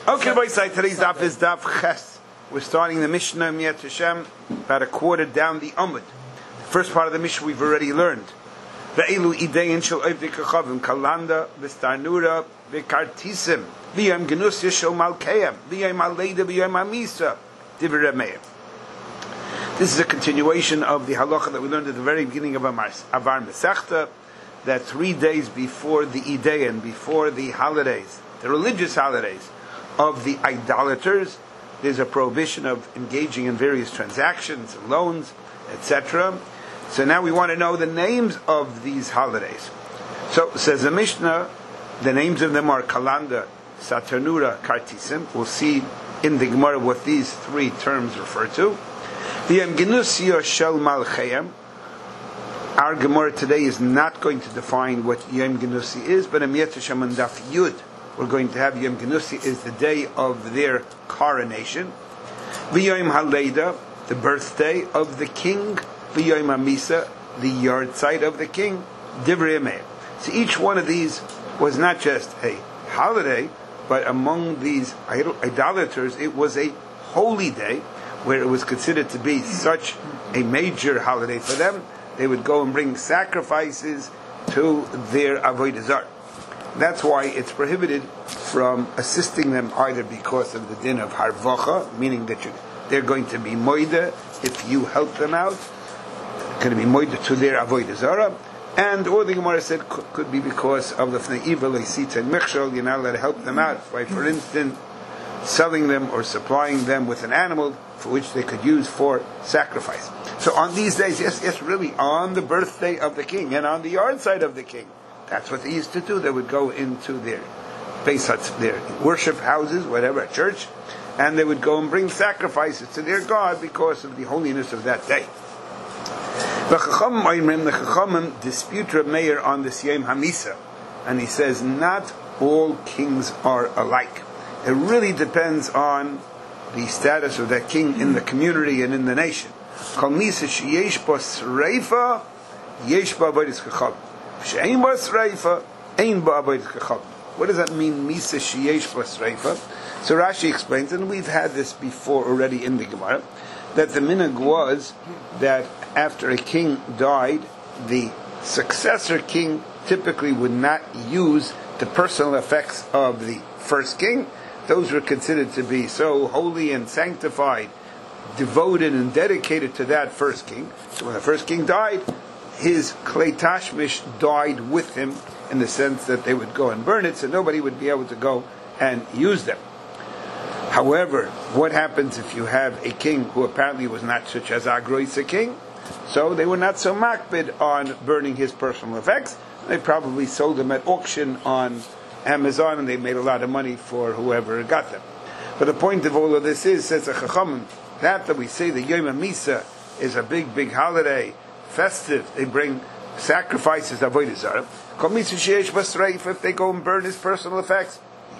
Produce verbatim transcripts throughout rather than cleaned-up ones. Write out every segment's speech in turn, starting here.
Okay, boys, today's daf is daf ches. We're starting the Mishnah Miyat Hashem, about a quarter down the Amud. The first part of the Mishnah we've already learned. Ve'elu idein shel oivdei kachavim kalanda v'starnura v'kartisim v'yom genusya shel malkeim v'yom aleida v'yom amisa divrei meir. This is a continuation of the halacha that we learned at the very beginning of Avar Masechta, that three days before the idein, before the holidays, the religious holidays of the idolaters, there's a prohibition of engaging in various transactions, loans, et cetera. So now we want to know the names of these holidays. So says the Mishnah, the names of them are Kalanda, Saturnura, Kartisim. We'll see in the Gemara what these three terms refer to. The Yom Genusya Shel Malchayim. Our Gemara today is not going to define what Yom Genusya is, but in Miyat Hashem and Daf Yud, we're going to have Yom Genusya is the day of their coronation. V'yom Haleida, the birthday of the king. V'yom Amisa, the yard site of the king. Divrei Meir. So each one of these was not just a holiday, but among these idolaters, it was a holy day, where it was considered to be such a major holiday for them. They would go and bring sacrifices to their Avodah Zarah. That's why it's prohibited from assisting them, either because of the din of harvacha, meaning that you, they're going to be moida if you help them out, going to be moida to their avodah zarah, and or the Gemara said could, could be because of the evil sita and michshol. You're not allowed to help them out by, for instance, selling them or supplying them with an animal for which they could use for sacrifice. So on these days, yes, yes, really, on the birthday of the king and on the yard side of the king, that's what they used to do. They would go into their base huts, their worship houses, whatever, church, and they would go and bring sacrifices to their God because of the holiness of that day. The Chachamim dispute Reb Meir on this Yom Hamisa, and he says not all kings are alike. It really depends on the status of that king in the community and in the nation. Kol misa sheyesh bo sreifa, yesh bo avodas chachamim. What does that mean, Misa Sheyesh Basreifa? So Rashi explains, and we've had this before already in the Gemara, that the minhag was that after a king died, the successor king typically would not use the personal effects of the first king. Those were considered to be so holy and sanctified, devoted and dedicated to that first king. So when the first king died, his Klei Tashmish died with him, in the sense that they would go and burn it, so nobody would be able to go and use them. However, what happens if you have a king who apparently was not such as Agroisa king? So they were not so makbid on burning his personal effects. They probably sold them at auction on Amazon, and they made a lot of money for whoever got them. But the point of all of this is, says the Chachamim, that that we say the Yom HaMisa is a big, big holiday, festive, they bring sacrifices, avodah zarah. If they go and burn his personal effects,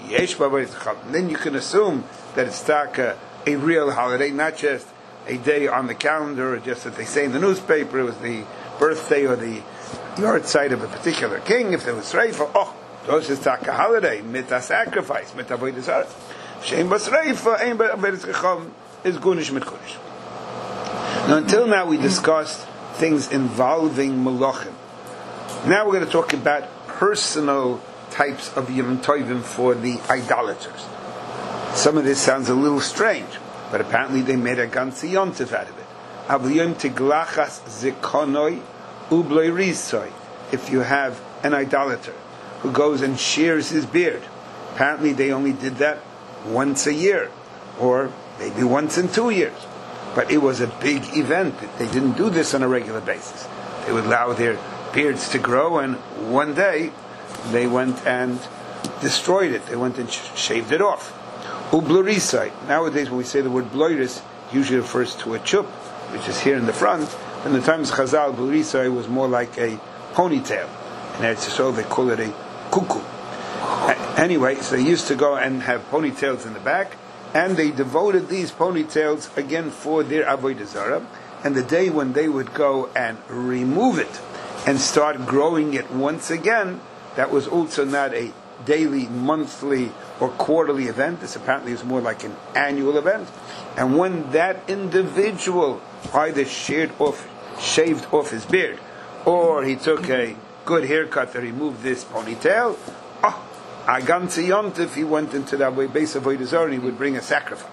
then you can assume that it's taka, a real holiday, not just a day on the calendar, or just that they say in the newspaper it was the birthday or the yard site of a particular king. If there was reifa, oh, those is taka holiday, mit a sacrifice, mit avodah zarah. Shein bas reifa, ein avodas chacham is gunish mit gunish. Now, until now we discussed things involving malachim. Now we're going to talk about personal types of Yom Tovim for the idolaters. Some of this sounds a little strange, but apparently they made a ganze yontif out of it. Avliyom tiglachas zikonoi ubloi risoi. If you have an idolater who goes and shears his beard, apparently they only did that once a year, or maybe once in two years. But it was a big event. They didn't do this on a regular basis. They would allow their beards to grow, and one day they went and destroyed it. They went and sh- shaved it off. Ublurisai. Nowadays, when we say the word bloiris, usually refers to a chup, which is here in the front. In the times of Chazal, blurisai was more like a ponytail. And Eretz Yisrael, they call it a kuku. A- anyway, so they used to go and have ponytails in the back, and they devoted these ponytails again for their avodah zarah. And the day when they would go and remove it and start growing it once again, that was also not a daily, monthly, or quarterly event. This apparently is more like an annual event. And when that individual either shaved off, shaved off his beard, or he took a good haircut that removed this ponytail, oh, Aganzi Yontif, he went into that way, base of Avodah Zarah, and he would bring a sacrifice.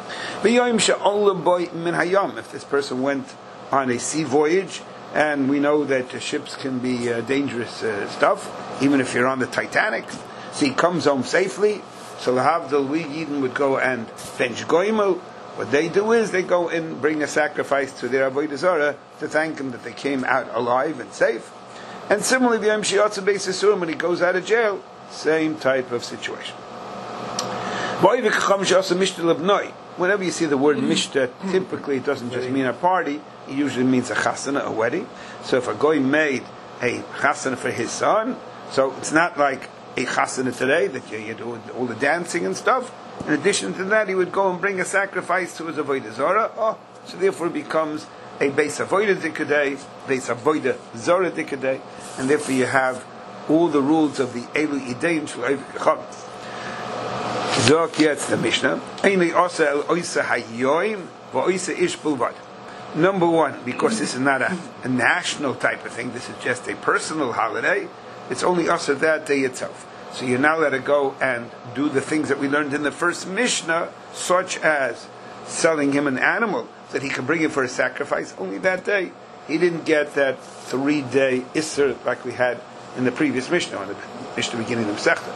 If this person went on a sea voyage, and we know that uh, ships can be uh, dangerous uh, stuff, even if you're on the Titanic, so he comes home safely, so Lahavdil, we Yidden would go and bench Goimel. What they do is they go and bring a sacrifice to their Avodah Zarah to thank him that they came out alive and safe. And similarly, the Yom Shiatza Beis Yisurim, when he goes out of jail, same type of situation. Whenever you see the word mishta, typically it doesn't just mean a party, it usually means a chasana, a wedding. So if a guy made a chasana for his son, so it's not like a chasana today that you, you do all the dancing and stuff. In addition to that, he would go and bring a sacrifice to his avodah zarah. Oh, so therefore it becomes a beis avodah dikadei, beis avodah zarah dikadei, and therefore you have all the rules of the elu idein shel oivik. Zok yetz the Mishnah. Einli osa el oisa hayoim v'oisa ish bulvad. Number one, because this is not a, a national type of thing, this is just a personal holiday, it's only osa that day itself. So you're now allowed to go and do the things that we learned in the first Mishnah, such as selling him an animal that he can bring it for a sacrifice, only that day. He didn't get that three-day Isser like we had in the previous Mishnah, on the Mishnah beginning of Sechta.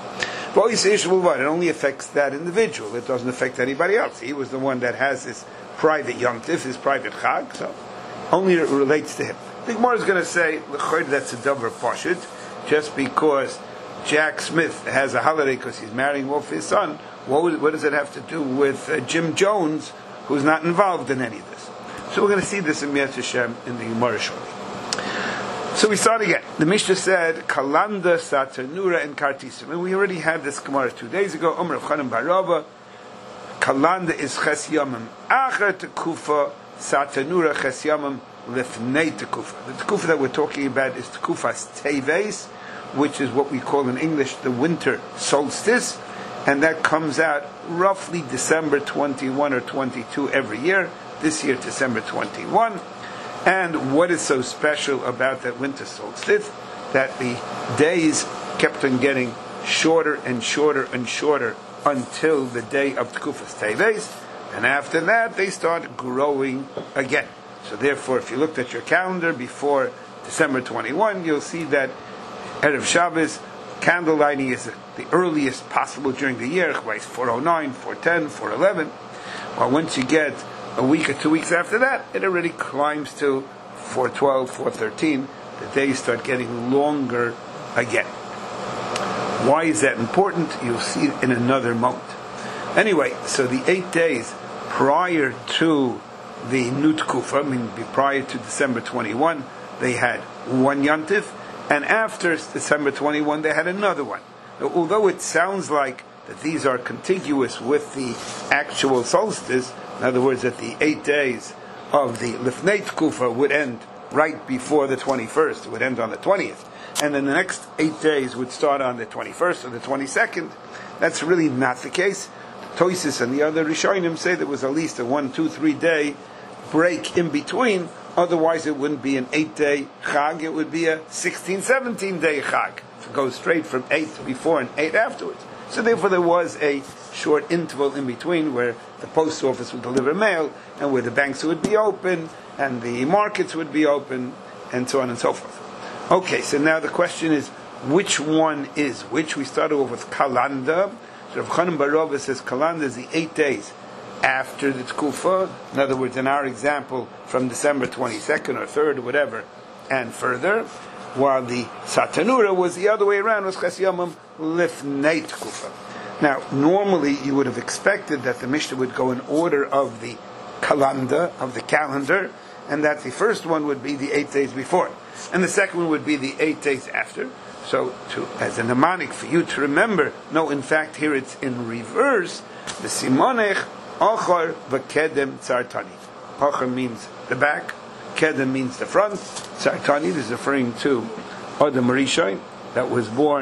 It only affects that individual. It doesn't affect anybody else. He was the one that has this private Yom Tif, his private Chag, so only it relates to him. The Gemara is going to say, that's a davar pashut, just because Jack Smith has a holiday because he's marrying off his son. What, what does it have to do with uh, Jim Jones, who's not involved in any of this? So we're going to see this in Mi'at Hashem in the Gemara shortly. So we start again. The Mishnah said, Kalanda, Satanura, and Kartisim. And we already had this Gemara two days ago. Omer of Chanan Barava. Kalanda is Ches Yamim Acher Tekufa, Satanura Ches Yamim Lefnei Tekufa. The Tekufa that we're talking about is Tekufas Teves, which is what we call in English the winter solstice. And that comes out roughly December twenty-first or twenty-second every year. This year, December twenty-first. And what is so special about that winter solstice? That the days kept on getting shorter and shorter and shorter until the day of Tekufas Teves, and after that they start growing again. So therefore, if you looked at your calendar before December twenty-first, you'll see that Erev Shabbos, candle lighting is the earliest possible during the year, like four oh nine, four ten, four eleven. Well, once you get a week or two weeks after that, it already climbs to four twelve, four thirteen. The days start getting longer again. Why is that important? You'll see it in another moment. Anyway, so the eight days prior to the Nut Kufa, I mean prior to December twenty-first, they had one Yantif, and after December twenty-first, they had another one. Now, although it sounds like that these are contiguous with the actual solstice, in other words, that the eight days of the Lifnei Tekufa would end right before the twenty-first, it would end on the twentieth, and then the next eight days would start on the twenty-first or the twenty-second. That's really not the case. Toisis and the other Rishonim say there was at least a one, two, three day break in between, otherwise it wouldn't be an eight day Chag, it would be a sixteen, seventeen day Chag. It goes straight from eight before and eight afterwards. So therefore there was a short interval in between where the post office would deliver mail and where the banks would be open and the markets would be open and so on and so forth. Okay, so now the question is, which one is which? We started off with Kalanda. So Rav Chanan Barova says Kalanda is the eight days after the Tkufa. In other words, in our example, from December twenty-second or third or whatever and further, while the Satanura was the other way around, was Ches Yamim Lifnei Tkufa. Now, normally you would have expected that the Mishnah would go in order of the Kalanda, of the calendar, and that the first one would be the eight days before, and the second one would be the eight days after. So, to, as a mnemonic for you to remember, no, in fact, here it's in reverse. The Simonech Achar v'Kedem Tzartani. Achar means the back, Kedem means the front. Tzartani is referring to Adam Rishon, that was born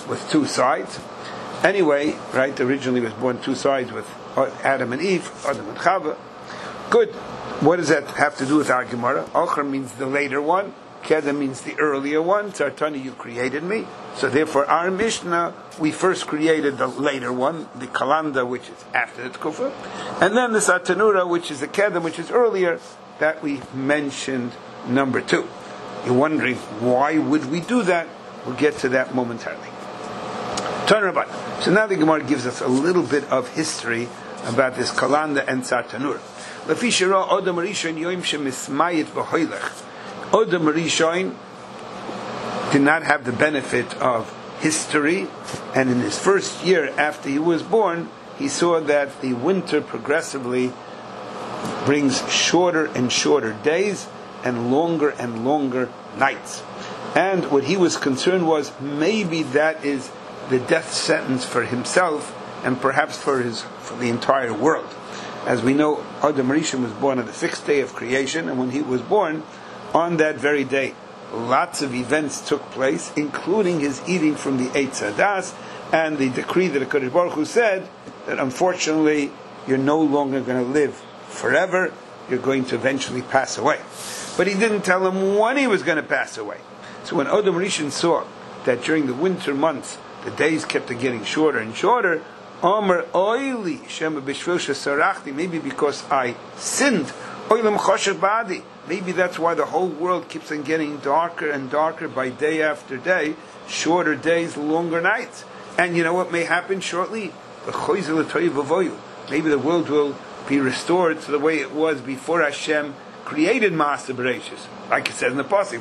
with two sides. Anyway, right, originally was born two sides with Adam and Eve, Adam and Chava. Good. What does that have to do with our Gemara? Ochar means the later one. Kedem means the earlier one. Tzartani, you created me. So therefore, our Mishnah, we first created the later one, the Kalanda, which is after the Tkufa, and then the Satanura, which is the Kedem, which is earlier, that we mentioned number two. You're wondering, why would we do that? We'll get to that momentarily. Turn about. So now the Gemara gives us a little bit of history about this Kalanda and Satanura. Lefi shira Adam Rishon Yoim shemismayit v'hoylech. Adam Rishon did not have the benefit of history, and in his first year after he was born, he saw that the winter progressively brings shorter and shorter days and longer and longer nights. And what he was concerned was, maybe that is the death sentence for himself and perhaps for his for the entire world. As we know, Adam Rishon was born on the sixth day of creation, and when he was born, on that very day, lots of events took place, including his eating from the Eitz Hadas, and the decree that HaKadosh Baruch Hu said that unfortunately you're no longer going to live forever, you're going to eventually pass away. But he didn't tell him when he was going to pass away. So when Adam Rishon saw that during the winter months the days kept getting shorter and shorter, Omer oili shema b'shvil shesarachti, maybe because I sinned, oilam choshev ba'adi, maybe that's why the whole world keeps on getting darker and darker by day after day, shorter days, longer nights. And you know what may happen shortly? Maybe the world will be restored to the way it was before Hashem created Maaseh Bereishis. Like it says in the Pasuk,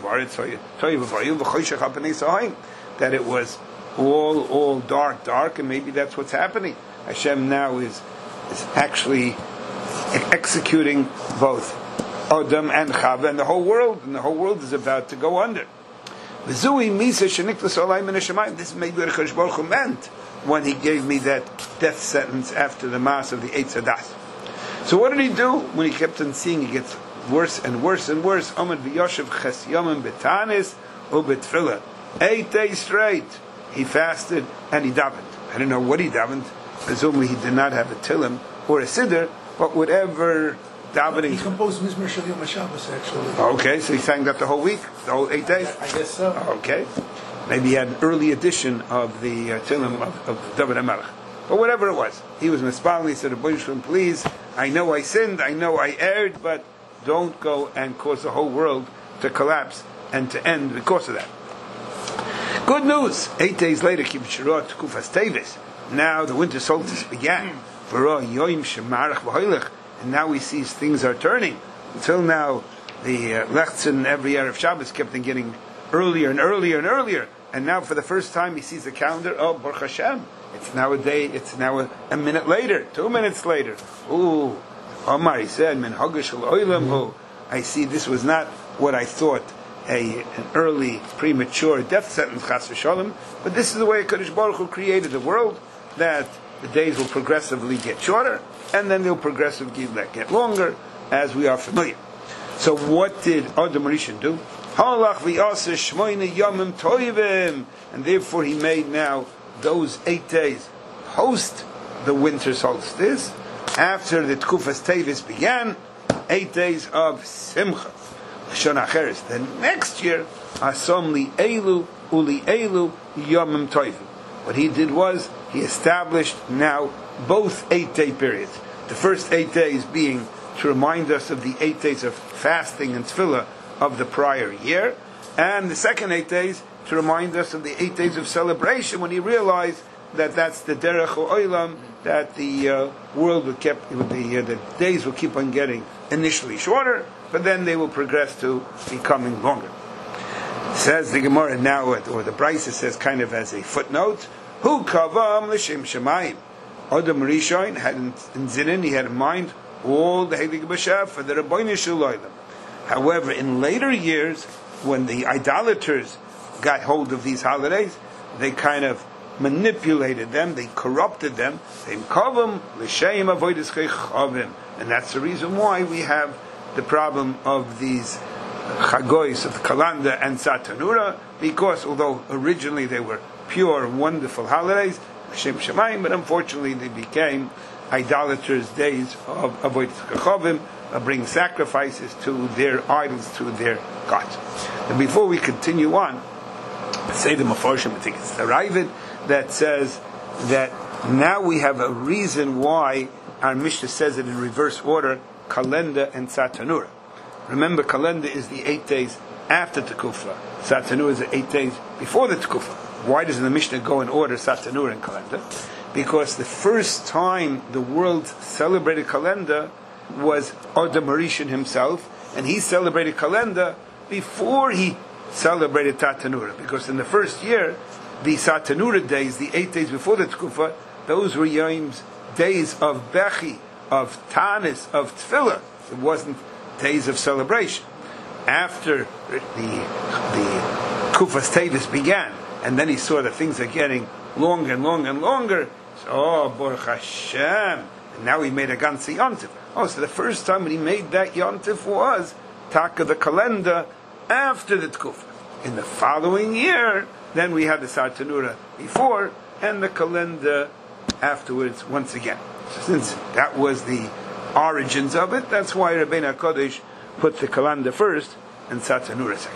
that it was all all dark, dark, and maybe that's what's happening. Hashem now is is actually executing both Adam and Chava and the whole world, and the whole world is about to go under. This is maybe what HaKadosh Baruch Hu meant when he gave me that death sentence after the mass of the Eitz Hadas. So what did he do when he kept on seeing it gets worse and worse and worse? Amad v'yoshev ches yomim betanis ubetfilah. Eight days straight he fasted and he davened. I don't know what he davened. Presumably he did not have a tilim or a siddur, but whatever davening. He composed Mizmor Shel Yom HaShabbos, actually. Okay, so he sang that the whole week, the whole eight days. I guess so. Okay, maybe he had an early edition of the uh, tilim of, of David HaMelech. But whatever it was, he was mispal. He said, "Please, I know I sinned, I know I erred, but don't go and cause the whole world to collapse and to end because of that." Good news. Eight days later, now the winter solstice began. And now we see things are turning. Until now, the uh, Lechtzen every Erev Shabbos kept on getting earlier and earlier and earlier. And now for the first time he sees the calendar, oh, Baruch Hashem, it's now a day, it's now a, a minute later, two minutes later. Ooh, Omar, he said, Min Hagash Oilam Hu. I see this was not what I thought, a an early, premature death sentence, Chas v'Shalom, but this is the way HaKadosh Baruch Hu created the world, that the days will progressively get shorter, and then they'll progressively get longer, as we are familiar. So what did Adam Rishon do? Halach v'yaseh shmoyne yomim toivim, and therefore he made now those eight days post the winter solstice, after the Tkufas Tevis began, eight days of Simcha. Shana Cheres. The next year, Asom li Elu uli Elu yomim toivim. What he did was, he established now both eight-day periods. The first eight days being to remind us of the eight days of fasting and tefillah of the prior year, and the second eight days to remind us of the eight days of celebration when he realized that that's the derech ha'olam, that the uh, world would keep, the, uh, the days will keep on getting initially shorter, but then they will progress to becoming longer. Says the Gemara now, or the Brisa says kind of as a footnote, Hu kavam l'shem shemayim. Adam Rishon had in, in Zinin, he had in mind all the Heilig B'Shav for the Rabbeinu Shalom. However, in later years, when the idolaters got hold of these holidays, they kind of manipulated them, they corrupted them, they kavam l'shem avodas chavim, and that's the reason why we have the problem of these Chagois of Kalanda and Satanura, because although originally they were pure, wonderful holidays, Hashem Shemayim, but unfortunately they became idolaters' days of Avodas Kachavim, of bringing sacrifices to their idols, to their gods. And before we continue on, say the Mefarshim, I think it's the Ravid, that says that now we have a reason why our Mishnah says it in reverse order, Kalenda and Satanura. Remember, Kalenda is the eight days after Tekufah. Satanura is the eight days before the Tekufah. Why does the Mishnah go in order, Satanura and Kalenda? Because the first time the world celebrated Kalenda was Adam Rishon himself, and he celebrated Kalenda before he celebrated Tatanura. Because in the first year, the Satanura days, the eight days before the Tekufah, those were Yom's days of Bechi, of Tanis, of Tefillah. It wasn't days of celebration. After the the Kufas Tevis began, and then he saw that things are getting longer and longer and longer. So, oh, Baruch Hashem! And now he made a Gansi Yontif. Oh, so the first time when he made that Yontif was Taka the Kalenda after the Tkufa. In the following year, then we had the Satanura before and the Kalenda afterwards once again. So since that was the origins of it, that's why Rabbeinu HaKodesh put the Kalenda first and Satanura second.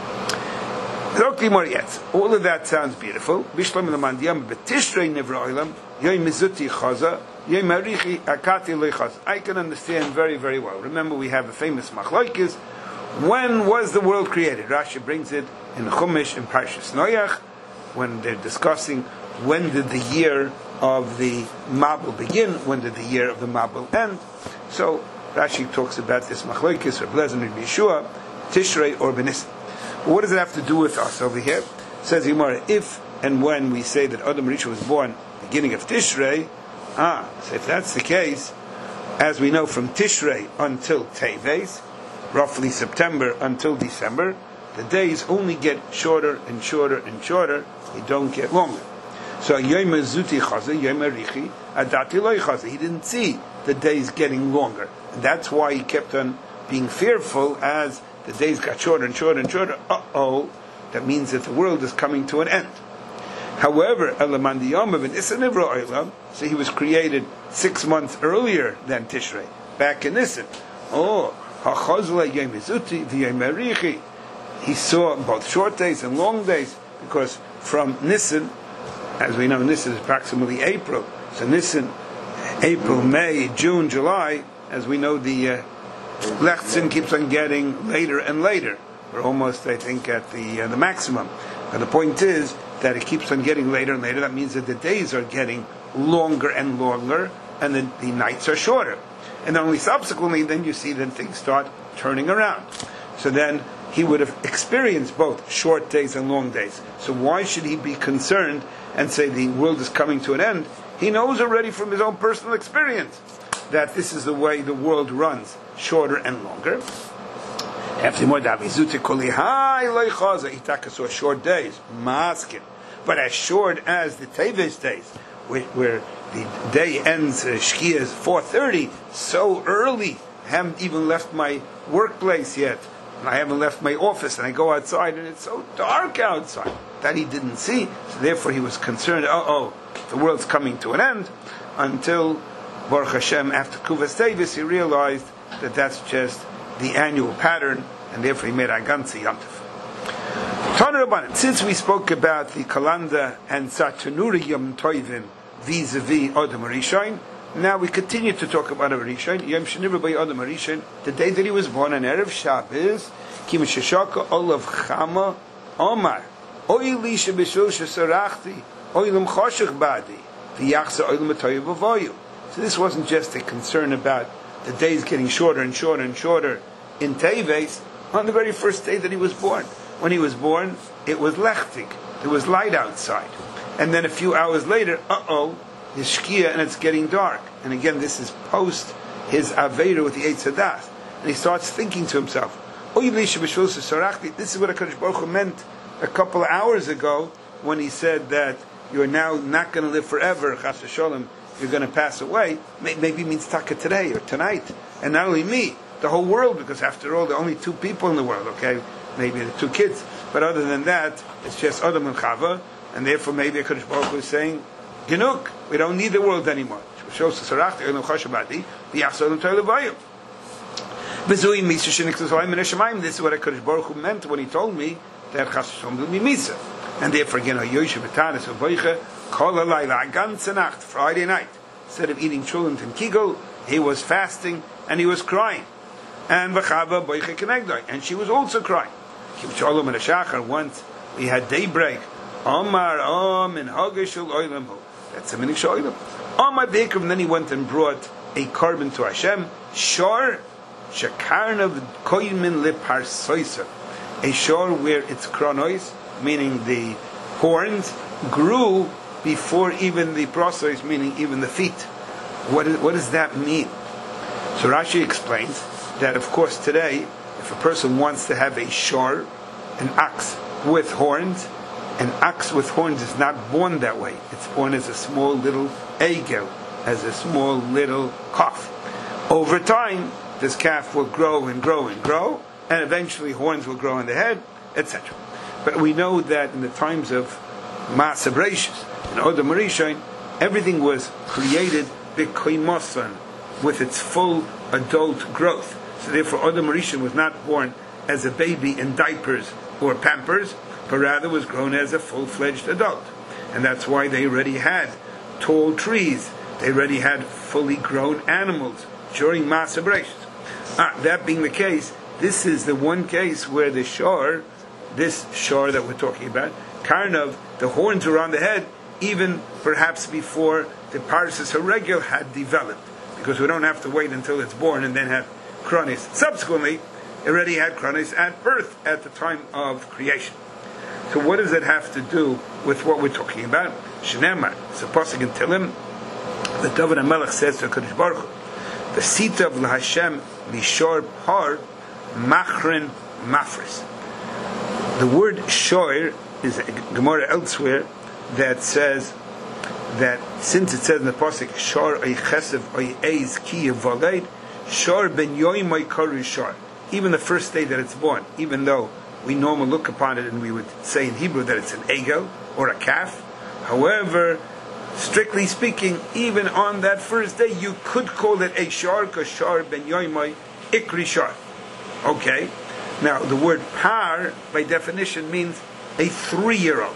All of that sounds beautiful. I can understand very, very well. Remember, we have a famous machlokes. When was the world created? Rashi brings it in Chumash in Parshas Noach, when they're discussing when did the year of the Mabul begin, when did the year of the Mabul end. So Rashi talks about this machlokes, Reb Lezer and Yeshua, Tishrei or Benisim. What does it have to do with us over here? It says Gemara, if and when we say that Adam Rishon was born beginning of Tishrei, ah, so if that's the case, as we know from Tishrei until Teves, roughly September until December, the days only get shorter and shorter and shorter, they don't get longer. So Yom Zuti Chaza, Yom Richi, Adati Loi Chaza, he didn't see the days getting longer. And that's why he kept on being fearful as the days got shorter and shorter and shorter. Uh-oh, that means that the world is coming to an end. However, so he was created six months earlier than Tishrei, back in Nisan. Oh, he saw both short days and long days, because from Nisan, as we know, Nisan is approximately April. So Nisan, April, May, June, July, as we know, the uh, Lechtzin keeps on getting later and later. We're almost, I think, at the uh, the maximum. But the point is that it keeps on getting later and later. That means that the days are getting longer and longer, and the, the nights are shorter. And then only subsequently, then you see that things start turning around. So then he would have experienced both short days and long days. So why should he be concerned and say the world is coming to an end? He knows already from his own personal experience that this is the way the world runs, shorter and longer. Short days, masking, but as short as the Teves days, where the day ends, uh, Shkia is four thirty, so early, I haven't even left my workplace yet, and I haven't left my office, and I go outside, and it's so dark outside. That he didn't see, so therefore he was concerned, uh-oh, the world's coming to an end, until Baruch Hashem, after Kuvas Tevis, he realized that that's just the annual pattern, and therefore he made Agansi Yontif. Since we spoke about the Kalanda and Satanura Yom Tovim vis-a-vis Adam Rishon, now we continue to talk about Adam Rishon, Yom Sheniver by Adam Rishon, the day that he was born on Erev Shabbos, Kim Sheshaka Olav Chama Omar, Oili Shebishul Shesarachti, Oilam Choshech Badi, V'yachza Oilam Atoyev Avoyu. So this wasn't just a concern about the days getting shorter and shorter and shorter in Teves on the very first day that he was born. When he was born, it was lechtig. There was light outside. And then a few hours later, uh-oh, his shkia and it's getting dark. And again, this is post his Aveira with the Eitz Hadas. And he starts thinking to himself, this is what HaKadosh Baruch Hu meant a couple of hours ago when he said that you're now not going to live forever, Chas v'sholem, you're going to pass away. Maybe it means taka today or tonight. And not only me, the whole world, because after all, there are only two people in the world, okay? Maybe the two kids. But other than that, it's just Adam and Chava. and therefore maybe HaKadosh Baruch Hu is saying, Genuk, we don't need the world anymore. This is what HaKadosh Baruch Hu meant when he told me that Chas V'Shalom will be Misa. And therefore, again, Yoshev B'Tanis V'Boiche, Kol HaLayla, a ganze Nacht, Friday night, instead of eating Chulent and Kigel, he was fasting and he was crying. And V'Chava Boiche Kenegdoi, and she was also crying. Kivcholom and Shachar, once we had daybreak, Omar Om in Hagashul Oilam. That's a minig Shoilam. Omar Beikram, and then he went and brought a carbon to Hashem, Shor Shekarnav Koymin Le Parsoisa, a shore where its chronois, meaning the horns, grew before even the prosois, meaning even the feet. What, is, what does that mean? So Rashi explains that, of course, today, if a person wants to have a shor, an ox with horns, an ox with horns is not born that way. It's born as a small little egel, as a small little calf. Over time, this calf will grow and grow and grow, and eventually horns will grow on the head, et cetera. But we know that in the times of Maaseh Bereishis, in Odom Rishon, everything was created b'koimosan, with its full adult growth. So therefore, Odom Rishon was not born as a baby in diapers or Pampers, but rather was grown as a full-fledged adult. And that's why they already had tall trees. They already had fully grown animals during Maaseh Bereishis. Ah, that being the case, this is the one case where the shor, this shor that we're talking about, Karnav, the horns were on the head, even perhaps before the Parsis Haregel had developed, because we don't have to wait until it's born and then have chronis. Subsequently, it already had chronis at birth, at the time of creation. So what does it have to do with what we're talking about? Shneimar, it's a pasuk in Tehillim, the David HaMelech says to HaKadosh Baruch Hu, the sita of LaHashem mishor par machrin mafris. The word shor is a Gemara elsewhere that says that since it says in the pasuk shor ay chesev ay eiz ki yevaleid shor ben yoimay karu shor, even the first day that it's born, even though we normally look upon it and we would say in Hebrew that it's an egel or a calf. However, strictly speaking, even on that first day, you could call it a shar, because shar ben yoimai ikri shar. Okay? Now, the word par, by definition, means a three-year-old.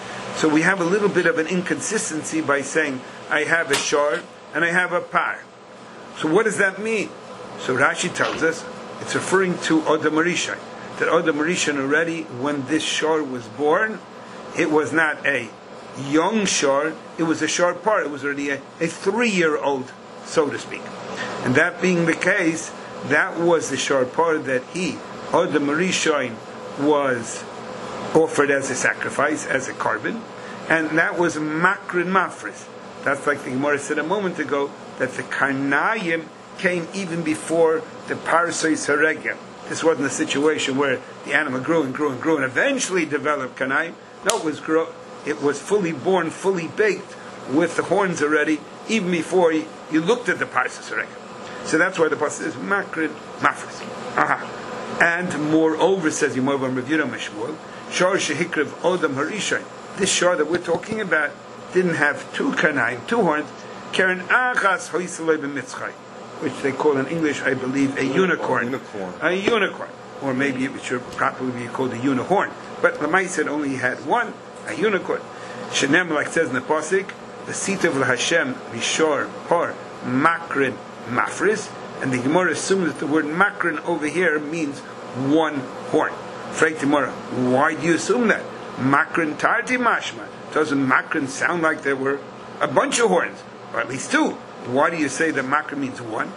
So we have a little bit of an inconsistency by saying, I have a shar and I have a par. So what does that mean? So Rashi tells us, it's referring to Odom Rishon. That Odom Rishon already, when this shor was born, it was not a young shor, it was a shor par, it was already a, a three-year-old, so to speak. And that being the case, that was the shor par that he, Odom Rishon, was offered as a sacrifice, as a carbon, and that was makrin mafris. That's like the Gemara said a moment ago, that the karnayim came even before the parsois haregel. This wasn't a situation where the animal grew and grew and grew and eventually developed kanayim. No, it was grow, it was fully born, fully baked, with the horns already, even before you, you looked at the parsois haregel. So that's why the pasuk is makrin mafris. Aha. And moreover, says Yomov Rav Mishmuel, shor shehikrev Odom Harishon. This shor that we're talking about didn't have two kanayim, two horns, keren achas hoiseloi b'mitzchay, which they call in English, I believe, a unicorn. unicorn. A unicorn. Or maybe it should properly be called a unicorn. But the Lamai said only had one, a unicorn. Shenem, like it says in the Pasuk, the seat of Hashem, Mishor, Par, Makrin, Mafris. And the Gemara assumes that the word Makrin over here means one horn. Freit Gemara, why do you assume that? Makrin Tarti Mashma. Doesn't Makrin sound like there were a bunch of horns? Or at least two. Why do you say that makrin means one?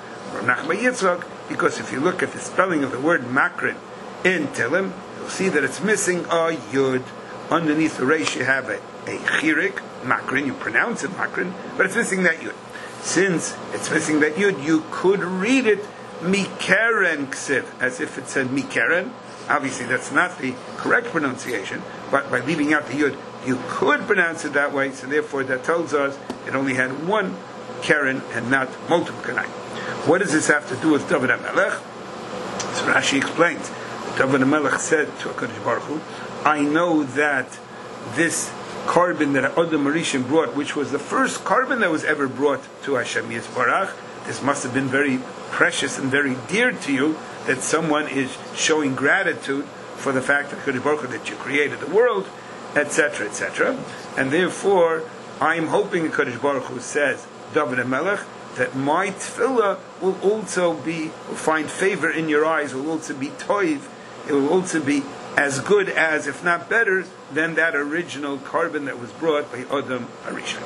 Because if you look at the spelling of the word makrin in Tehillim, you'll see that it's missing a yud. Underneath the resh you have a, a chirik, makrin, you pronounce it makrin, but it's missing that yud. Since it's missing that yud, you could read it mikeren ksiv, as if it said mikeren. Obviously that's not the correct pronunciation, but by leaving out the yud, you could pronounce it that way, so therefore that tells us it only had one Karen and not multiple kanai. What does this have to do with David HaMelech? So Rashi explains. David HaMelech said to HaKadosh Baruch Hu, I know that this carbon that Adam Rishon brought, which was the first carbon that was ever brought to Hashem Yisbarach. This must have been very precious and very dear to you, that someone is showing gratitude for the fact that Kodesh Baruch Hu, that you created the world, et cetera, et cetera. And therefore, I am hoping that Kodesh Baruch Hu says, David HaMelech, that my tefillah will also be, will find favor in your eyes, will also be toiv, it will also be as good as, if not better, than that original carbon that was brought by Adam Harishon.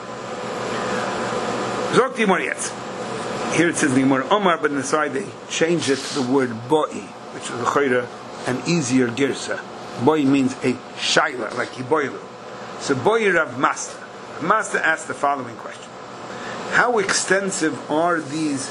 Zok Dimor Yetz. Here it says Dimor Omar, but inside they changed it to the word Boi, which is a chayra, an easier girsa. Boi means a shaila, like Yiboilu. So Boi Rav Master. Master asked the following question. How extensive are these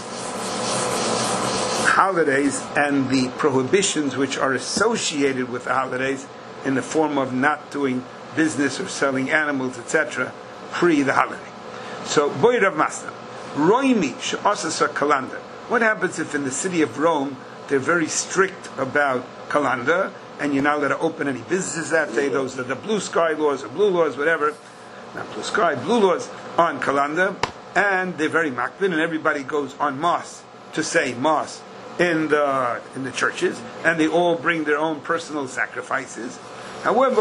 holidays and the prohibitions which are associated with holidays in the form of not doing business or selling animals, et cetera, pre the holiday? So, Boy Rav Master, Roimi she'asasa kalanda. What happens if in the city of Rome they're very strict about kalanda, and you're not allowed to open any businesses that day? Those are the blue sky laws or blue laws, whatever. Not blue sky, blue laws on kalanda. And they're very makbid, and everybody goes en masse to say mass in the in the churches, and they all bring their own personal sacrifices. However,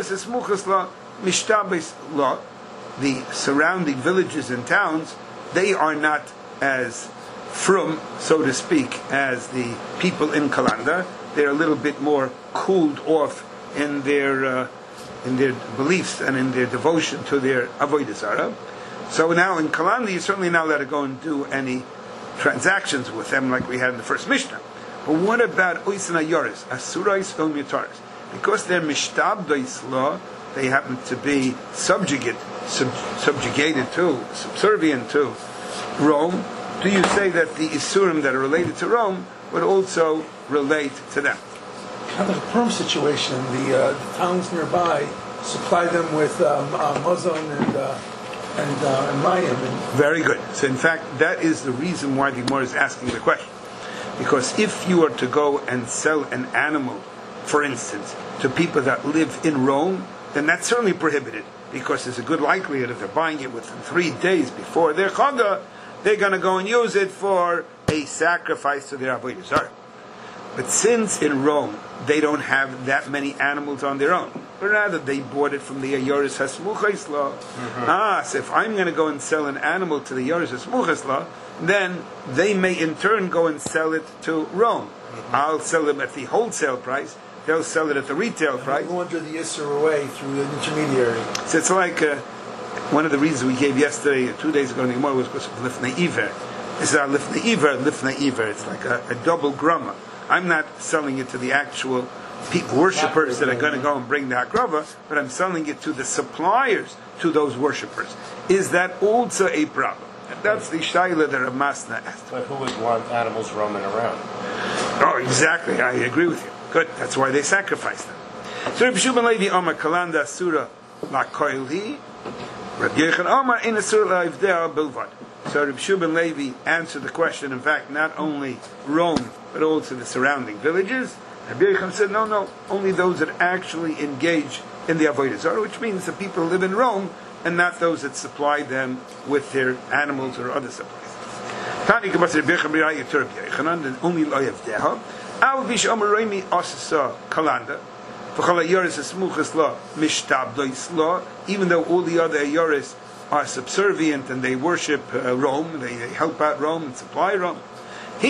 the surrounding villages and towns, they are not as frum, so to speak, as the people in Kalanda. They're a little bit more cooled off in their uh, in their beliefs and in their devotion to their avodah zarah. So now in Kalanda, you're certainly not allowed to go and do any transactions with them like we had in the first Mishnah. But what about Oisana Yoris, Asurais El Mutaris? Because they're Mishtabdois law, they happen to be subjugate, sub, subjugated to, subservient to Rome. Do you say that the Isurim that are related to Rome would also relate to them? Kind of a Purim situation. The, uh, the towns nearby supply them with um, uh, Mazon and uh, and, uh, and Mayim. And Very good. So in fact, that is the reason why the Gemara is asking the question. Because if you are to go and sell an animal, for instance, to people that live in Rome, then that's certainly prohibited. Because there's a good likelihood if they're buying it within three days before their Chagah, they're going to go and use it for a sacrifice to their Avodah Zarah. But since in Rome they don't have that many animals on their own, but rather they bought it from the Yoris HaSmuchos law. Mm-hmm. Ah, so if I'm going to go and sell an animal to the Yoris HaSmuchos law, then they may in turn go and sell it to Rome. Mm-hmm. I'll sell them at the wholesale price. They'll sell it at the retail price. They launder the Yisr away through the intermediary. So it's like uh, one of the reasons we gave yesterday, two days ago in the Gemara, was because of Lifnei Iver. It's not Lifnei Iver, Lifnei Iver. It's like a, a double grama. I'm not selling it to the actual people, worshippers that are going to go and bring the hakrava, but I'm selling it to the suppliers to those worshippers. Is that also a problem? And that's the shayla that Ramasna asked. But who would want animals roaming around? Oh, exactly. I agree with you. Good. That's why they sacrifice them. So Rabbi Shimon Levi Omar Kalanda Surah La Koilhi, Rabbi Yechon Omar in the Surah La Ivdea Bilvad. So Rabbi Shimon Levi answered the question. In fact, not only Rome, but also the surrounding villages. Rabbi Yechon said, no, no, only those that actually engage in the Avodah Zarah, which means the people who live in Rome, and not those that supply them with their animals or other supplies. Tani Kabas Rabbi Yechon, and only Lo Ivdea. Al Bish Omar Reimi Asasa Kalanda. V'chala Yoris Esmuchas Law, Mishtabdois Law, even though all the other Yoris are subservient and they worship uh, Rome, they, they help out Rome and supply Rome. The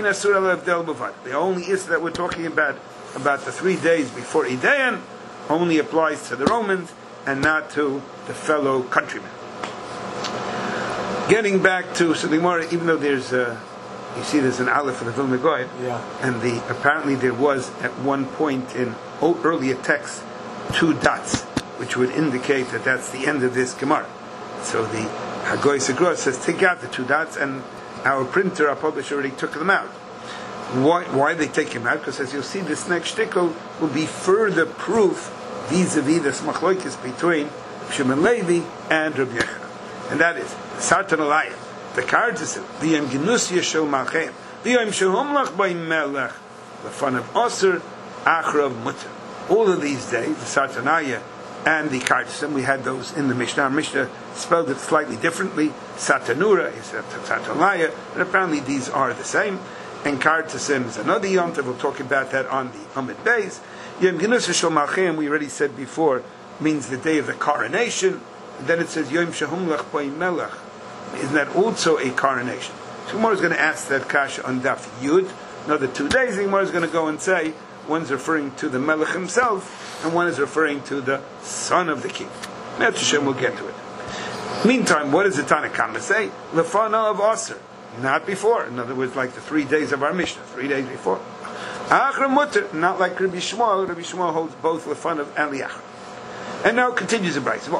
only issue that we're talking about, about the three days before Idayan, only applies to the Romans and not to the fellow countrymen. Getting back to, so the Gemara, even though there's a, you see there's an aleph in the Vilna Gaon, yeah. and the apparently there was at one point in earlier texts two dots, which would indicate that that's the end of this Gemara. So the Hagoy Segros says take out the two dots, and our printer, our publisher, already took them out. Why? Why they take them out? Because as you'll see, this next shtickle will be further proof vis-a-vis the smachloikis between Shimon Levi and Rabbi Yechon, and that is Sartan Alayim. The Kardisim, the Yom Genus Yeshel Malchem, the Yom Shehomlach by Melech, the fun of Osir, Achrav Mutter. All of these days, the Sartanaya and the kartsim. We had those in the Mishnah. Our Mishnah spelled it slightly differently. Satanura is Satanlaya, but apparently these are the same. And kartsim is another Yom Tov. We'll talk about that on the Amid Beis. Yom Ginus Shel Malchim, we already said before, means the day of the coronation. And then it says Yom Shehumlach Boi Melech. Isn't that also a coronation? So Gemara is going to ask that kasha on Daf Yud. Another two days, the Gemara is going to go and say one's referring to the Melech himself, and one is referring to the son of the king. Me'at Hashem, we'll get to it. Meantime, what does the Tanna Kama say? Lefana of Aser, not before. In other words, like the three days of our Mishnah, three days before. Achra Mutter, not like Rabbi Shmuel. Rabbi Shmuel holds both Lefana and Liachra. And now continues the Brayz.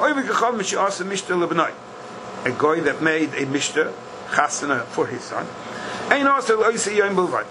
A guy that made a Mishnah, Chasana, for his son. Ein Aser L'Oisei Yom Bilvad.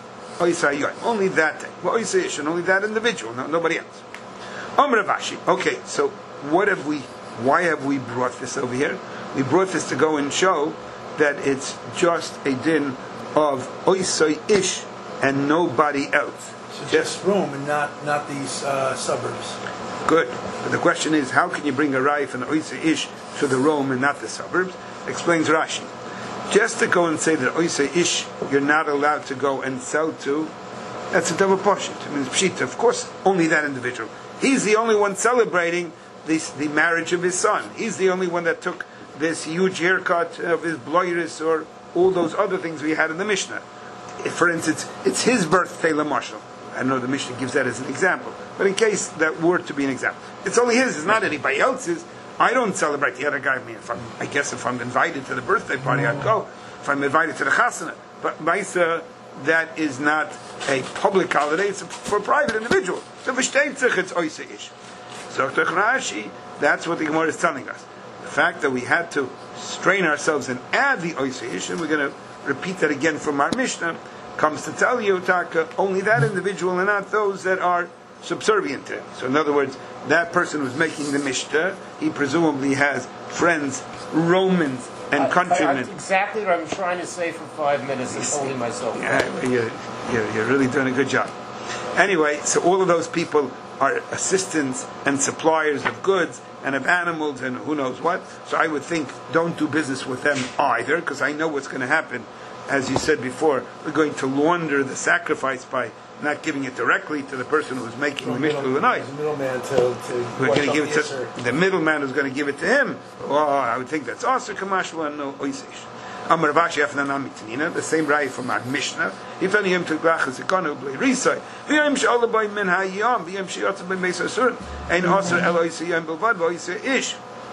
Only that day. Only that individual, no, nobody else. Amr Vashi. Okay, so what have we? Why have we brought this over here? We brought this to go and show that it's just a din of oisai ish and nobody else. So just Rome and not not these uh, suburbs. Good. But the question is, how can you bring a raya from the oisai ish to the Rome and not the suburbs? Explains Rashi. Just to go and say that oisai ish you're not allowed to go and sell to, that's a double portion. It means pshita. Of course, only that individual. He's the only one celebrating this, the marriage of his son. He's the only one that took this huge haircut of his bloiris or all those other things we had in the Mishnah. If, for instance, it's his birthday, Lamashal. I know the Mishnah gives that as an example, but in case that were to be an example, it's only his. It's not anybody else's. I don't celebrate the other guy. I mean, if I'm, I guess if I'm invited to the birthday party, I'd go. If I'm invited to the chasana, but Maisa, that is not a public holiday, it's for a private individual. So v'shteitzich, it's oisei ish. So Rashi, that's what the Gemara is telling us. The fact that we had to strain ourselves and add the oisei ish, and we're going to repeat that again from our Mishnah, comes to tell you, Taka, only that individual and not those that are subservient to him. So in other words, that person who's making the Mishnah, he presumably has friends, Romans, and I, countrymen. I, I, exactly what I'm trying to say for five minutes is only myself. Yeah, you're, you're, you're really doing a good job. Anyway, so all of those people are assistants and suppliers of goods and of animals and who knows what. So I would think don't do business with them either, because I know what's going to happen. As you said before, we're going to launder the sacrifice by not giving it directly to the person who's making the Mishnah of the night. The middleman to, to We're going to give it to Yisr. the middleman who's going to give it to him. Oh, I would think that's also Kamashwa and no Oisish. Amar Vashi Afnana Mitanina, the same raya from our Mishnah. If any him to Glachas Ekonu Blei Risai, V'yim She'olah B'ay Min Ha'yam, V'yim She'yotza B'ay Meis Asur, Ein Asur El Oisei Yom Bilvad, V'oisei Ish.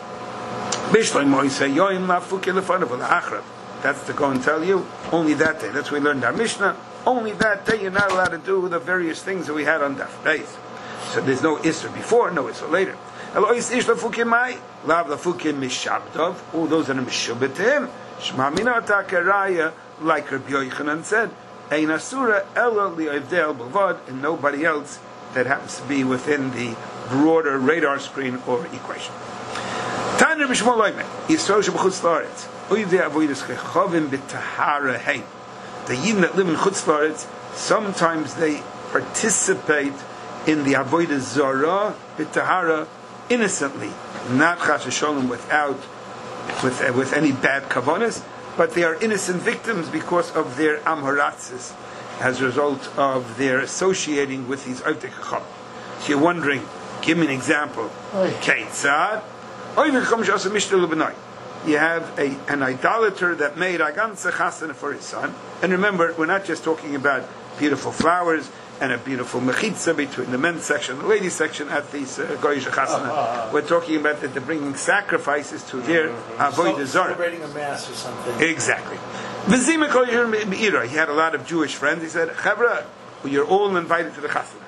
Bishloim Oisei Yom La'fuki Lefanav La'achrav. That's to go and tell you, only that day. That's what we learned our Mishnah. Only that day you're not allowed to do the various things that we had on Daf Beis. So there's no Isser before, no Isser later. Elois Ish Lafukim Mai, Lav Lafukim Mishabdov, all those that are Mishubit to him. Shma Mina Takaraya, like Rabbi Yochanan said, Ein Asura Elo Li'avdel Bavad, and nobody else that happens to be within the broader radar screen or equation. Tan Rabbi Shmuel Loimeh, Yisrael Shebchutz La'aretz, Oidei Avodas Chechavim B'Tahara Hein. The Yidden that live in Chutz La'aretz, sometimes they participate in the Avodah Zarah B'Tahara innocently, not Chas V'Sholem without with uh, with any bad kavanas, but they are innocent victims because of their amharatzis, as a result of their associating with these Oivdei Chacham. So you're wondering, give me an example. Keitzad, you have a, an idolater that made a ganze chasana for his son. And remember, we're not just talking about beautiful flowers and a beautiful mechitza between the men's section and the ladies section at these uh, goyish chasana. Uh-huh. We're talking about that they're bringing sacrifices to their avodah zarah. Celebrating a mass or something. Exactly. He had a lot of Jewish friends. He said, Chavra, you're all invited to the chasana.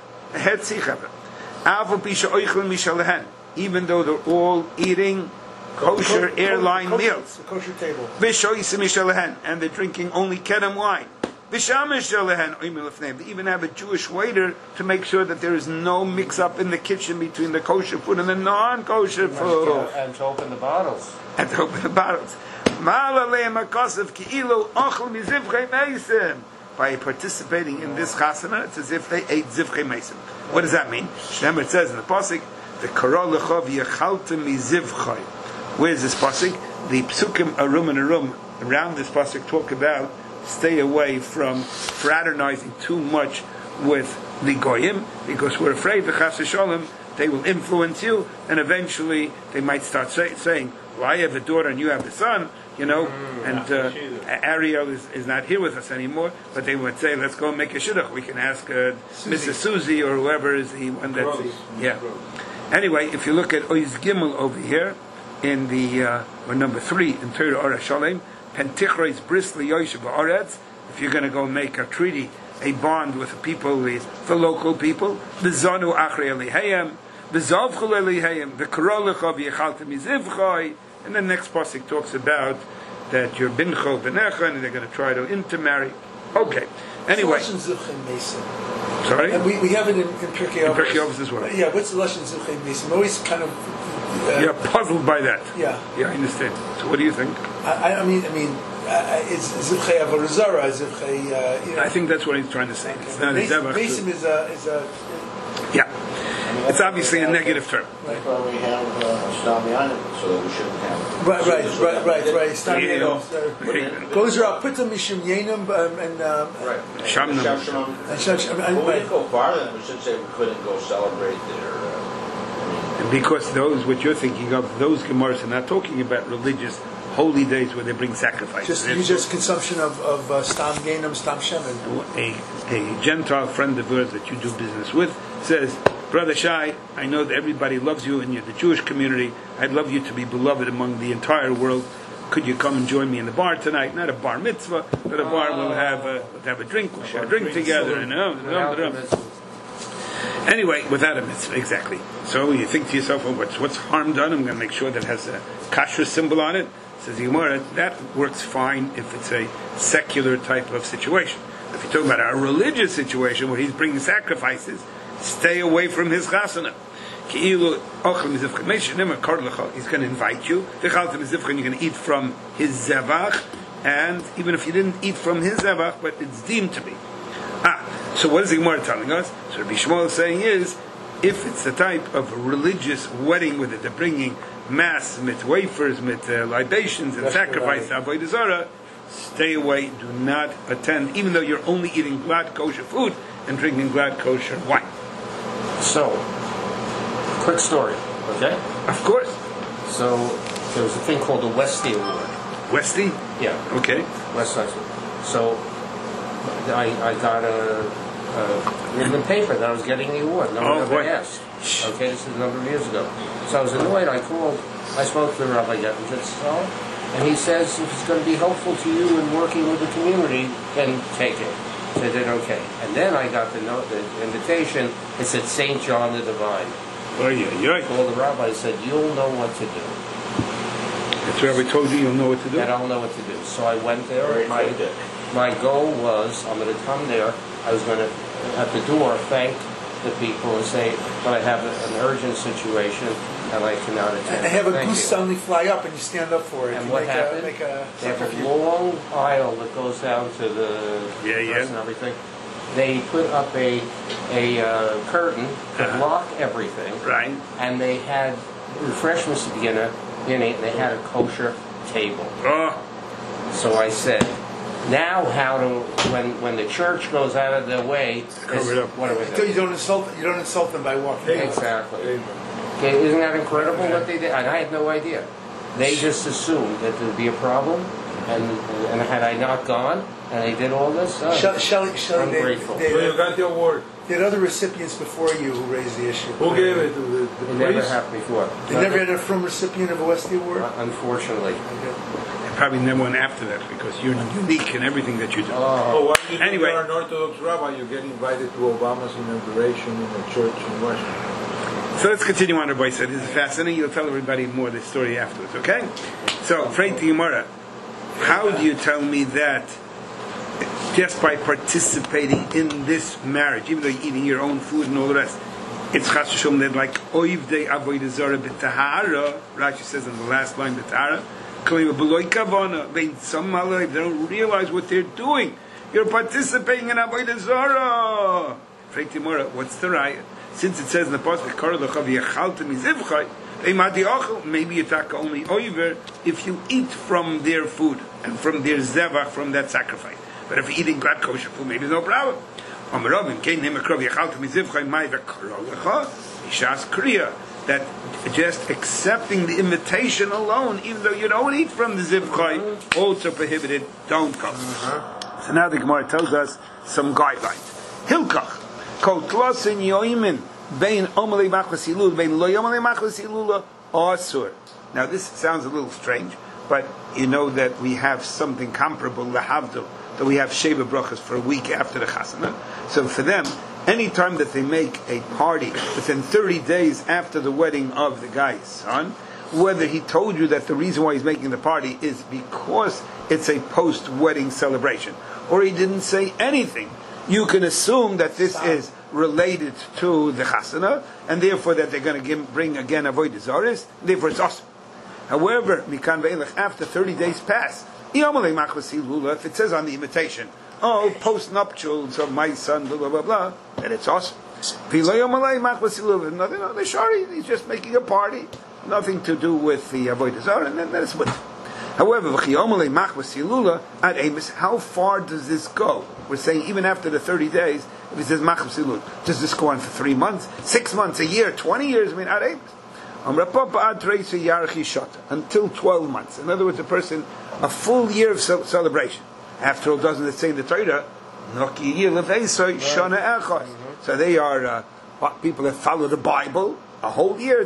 Even though they're all eating kosher co- airline co- meals. The kosher table. And they're drinking only kedem wine. They even have a Jewish waiter to make sure that there is no mix-up in the kitchen between the kosher food and the non-kosher food. And to open the bottles. And to open the bottles. By participating in this chasana, it's as if they ate zivchei meisim. What does that mean? Shnemer says in the pasuk, The Korah Lecha v'yachaltem mizivchai. Where's this pasuk? The psukim arum and arum around this pasuk talk about stay away from fraternizing too much with the goyim, because we're afraid the chas v'sholem they will influence you, and eventually they might start say, saying, "Well, I have a daughter and you have a son." You know, mm, and uh, Ariel is, is not here with us anymore, but they would say, let's go and make a shidduch. We can ask uh, Missus Susie or whoever is the one that's... The, yeah. Anyway, if you look at Oiz Gimel over here, in the, uh, or number three, in Torah Ora Shalem, Pentichreis Brisli Yoshev Oretz, if you're going to go make a treaty, a bond with the people, the, the local people, the Zonu Achrei Elihayim, the Zavchul Elihayim, the Korolechov Yechaltem Yizivchai. And the next pasuk talks about that you're bincho benecha, and they're going to try to intermarry. Okay. Anyway. Sorry? And we, we have it in, in Pirkei Avos. In Pirkei Avos as well. Yeah, what's the Lashon Zuchem Mesim? I'm always kind of... Uh, You're puzzled by that. Yeah. Yeah, I understand. So what do you think? I, I mean, I mean, uh, it's Zivchei Avorazara, Zivchei... Uh, you know. I think that's what he's trying to say. Okay. It's not Mesim, a Mesim is a... Is a yeah. It's obviously a negative term. That's why we have uh, Stam Yanim, so that we shouldn't have it. Right, right, so right, right, right. Stam Yeah. Yanim. Goes around, put them Mishum Yanim, and... Um, right. Shamnam. And Sham, and, Well, we right. didn't go farther than we should say we couldn't go celebrate their... Uh, Because those, what you're thinking of, those Gemaras are not talking about religious holy days where they bring sacrifices. Just, you just consumption of, of uh, Stam Gainam, Stam Shemin. A, a Gentile friend of yours that you do business with says, Brother Shai, I know that everybody loves you and you're the Jewish community. I'd love you to be beloved among the entire world. Could you come and join me in the bar tonight? Not a bar mitzvah, but a bar we'll have a, we'll have a drink, we'll share a drink together. And, uh, anyway, without a mitzvah, exactly. So you think to yourself, well, what's, what's harm done? I'm going to make sure that it has a kashrus symbol on it. Says the Gemara, that works fine if it's a secular type of situation. If you're talking about a religious situation where he's bringing sacrifices, stay away from his chasana. He's going to invite you. You're going to eat from his zevach, and even if you didn't eat from his zevach, but it's deemed to be. Ah, so what is the Gemara telling us? So Rabbi Shmuel is saying is, if it's the type of religious wedding with it, they're bringing mass, mit wafers, mit uh, libations, and sacrifice to Avodah Zarah, stay away, do not attend, even though you're only eating glad kosher food and drinking glad kosher wine. So, quick story, okay? Of course. So, there was a thing called the Westie Award. Westy? Yeah. Okay. West Side. So, I, I got a, a, in the paper that I was getting the award. No one Oh, ever boy. asked. Okay, this is a number of years ago. So I was annoyed. I called, I spoke to Rabbi Gettin, and he says if it's going to be helpful to you in working with the community, then take it. So I said, okay. And then I got the note, the invitation. It said Saint John the Divine. Oh, yeah, I called the rabbi. Said, you'll know what to do. That's where we told you you'll know what to do. And I'll know what to do. So I went there. Very My, good. my goal was, I'm going to come there. I was going to, at the door, thank the people and say, but I have an urgent situation and I cannot attend. And they have a Thank goose you. suddenly fly up and you stand up for it. And you what make happened? A, make a They have a long aisle that goes down to the Yeah, yeah. and everything. They put up a a uh, curtain to Uh-huh. block everything, Right. and they had refreshments at the beginning, beginning, and they had a kosher table. Oh, So I said, now how to, when when the church goes out of their way, Cover is- it up. what do we So you do? don't insult you don't insult them by walking. in. Exactly. Okay, isn't that incredible what they did? And I had no idea. They just assumed that there'd be a problem, and and had I not gone, and they did all this, oh, Shelley, Shelley, Shelley, they, Ungrateful. they, So you got the award. they had other recipients before you who raised the issue. Who gave it to the, it the never priest? happened before. They never had a from recipient of a Westie Award. Unfortunately. and probably never one after that because you're unique in everything that you do. Oh, why do you think Anyway. you're an Orthodox rabbi? You get invited to Obama's inauguration in a church in Washington. So let's continue on, Rabbi said. This is fascinating. You'll tell everybody more of the story afterwards, okay? So, Freit Gemara, how do you tell me that just by participating in this marriage, even though you're eating your own food and all the rest, it's chas v'sholem that like oiv de avodah zarah b'tahara, Rashi says in the last line, b'tahara, k'leim b'loy kavana, they somehow they don't realize what they're doing. You're participating in avodah zarah. What's the raya? Since it says in the pasuk, maybe attack only over if you eat from their food and from their zevach, from that sacrifice. But if you're eating glad kosher food, maybe no problem. That just accepting the invitation alone, even though you don't eat from the zivchai, also prohibited, don't come. Uh-huh. So now the Gemara tells us some guidelines. Hilkach, kol tlosin yoimin, bein omalei machvasilul, bein lo yomalei machvasilula, asur. Now this sounds a little strange, but you know that we have something comparable, lahavdil, that we have Sheva Brachas for a week after the Chasana. So for them, any time that they make a party within thirty days after the wedding of the guy's son, whether he told you that the reason why he's making the party is because it's a post-wedding celebration, or he didn't say anything, you can assume that this is related to the Chasana, and therefore that they're going to give, bring again Avodah Zaris, therefore it's awesome. However, Mikan Ve'elech, after thirty days pass, if it says on the invitation, oh, post-nuptials of my son, blah, blah, blah, blah, then it's awesome. Nothing, no, they're sorry, he's just making a party, nothing to do with the Avodah Zarah, and then that's what. However, how far does this go? We're saying even after the thirty days, if it says machmas silul, does this go on for three months, six months, a year, twenty years? I mean, at Amos. Until twelve months. In other words, a person, a full year of celebration. After all, doesn't it say in the Torah, so they are uh, people that follow the Bible a whole year.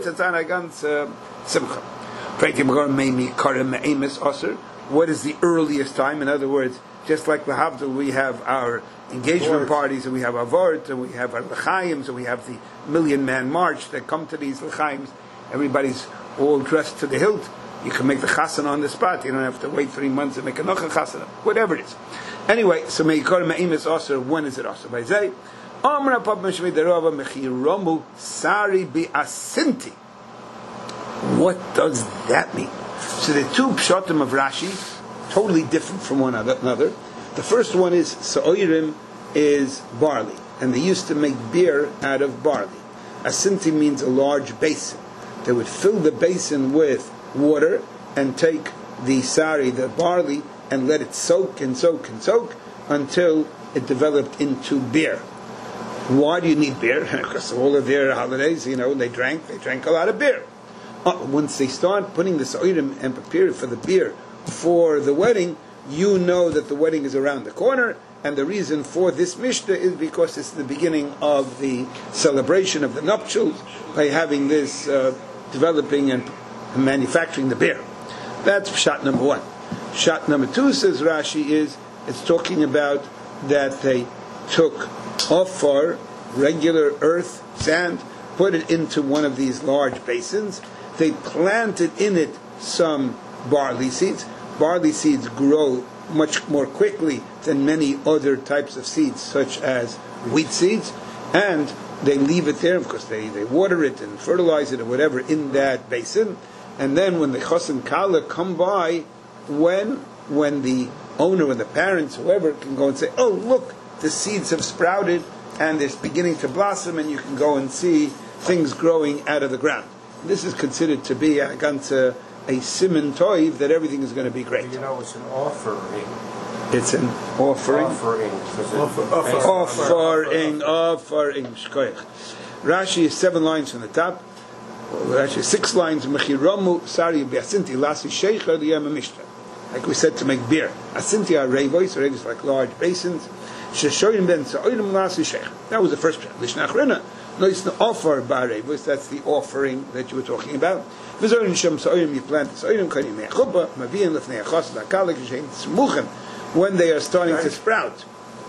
What is the earliest time? In other words, just like the Havdil, we have our engagement Lord. parties, and we have our Vort, and we have our L'chaims, and we have the Million Man March that come to these L'chaims. Everybody's all dressed to the hilt. You can make the chasana on the spot. You don't have to wait three months and make a nocha chasana. Whatever it is. Anyway, so meikor me'imis aser. When is it aser? By zay. Amra pap meshmei derava mechiromu sari bi'asinti. What does that mean? So the two pshatim of Rashi, totally different from one another. The first one is sa'oirim is barley, and they used to make beer out of barley. Asinti means a large basin. They would fill the basin with water and take the sari, the barley, and let it soak and soak and soak until it developed into beer. Why do you need beer? Because all of their holidays, you know, they drank, they drank a lot of beer. Uh, once they start putting the sa'irim and prepare for the beer for the wedding, you know that the wedding is around the corner, and the reason for this Mishnah is because it's the beginning of the celebration of the nuptials by having this uh, developing and manufacturing the beer. That's shot number one. Shot number two, says Rashi, is it's talking about that they took offer, regular earth, sand, put it into one of these large basins. They planted in it some barley seeds. Barley seeds grow much more quickly than many other types of seeds, such as wheat seeds, and they leave it there because they, they water it and fertilize it or whatever in that basin. And then when the chas and kala come by, when when the owner and the parents, whoever, can go and say, oh, look, the seeds have sprouted and they're beginning to blossom, and you can go and see things growing out of the ground. This is considered to be a ganze a siman toiv that everything is going to be great. You know, it's an offering. It's an offering. Offering. Offer, offer, offering. Offering. Shkoyach. Rashi is seven lines from the top. Rashi six lines. Mechiramu sari be'asinti lasi sheikha liyam mishta. Like we said, to make beer. Asinti are revois. Revois like large basins. Sheshoyim ben sa'oyim lasi sheikha. That was the first pshat. Lishnachrina. No, it's the offer bar revois. That's the offering that you were talking about. V'zorin shem sa'oyim, you plant sa'oyim kani me'achubba maviyin lefnei achos la'kalek shem tzmuchem, when they are starting right. to sprout.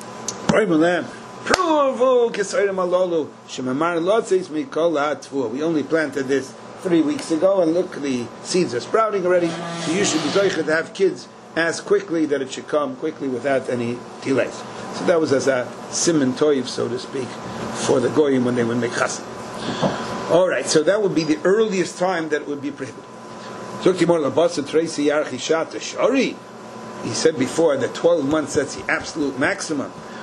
We only planted this three weeks ago, and look, the seeds are sprouting already. So you should be zoicha to have kids as quickly that it should come quickly without any delays. So that was as a siman toiv, so to speak, for the goyim when they would make chassan. All right, so that would be the earliest time that it would be prohibited. He said before that twelve months, that's the absolute maximum.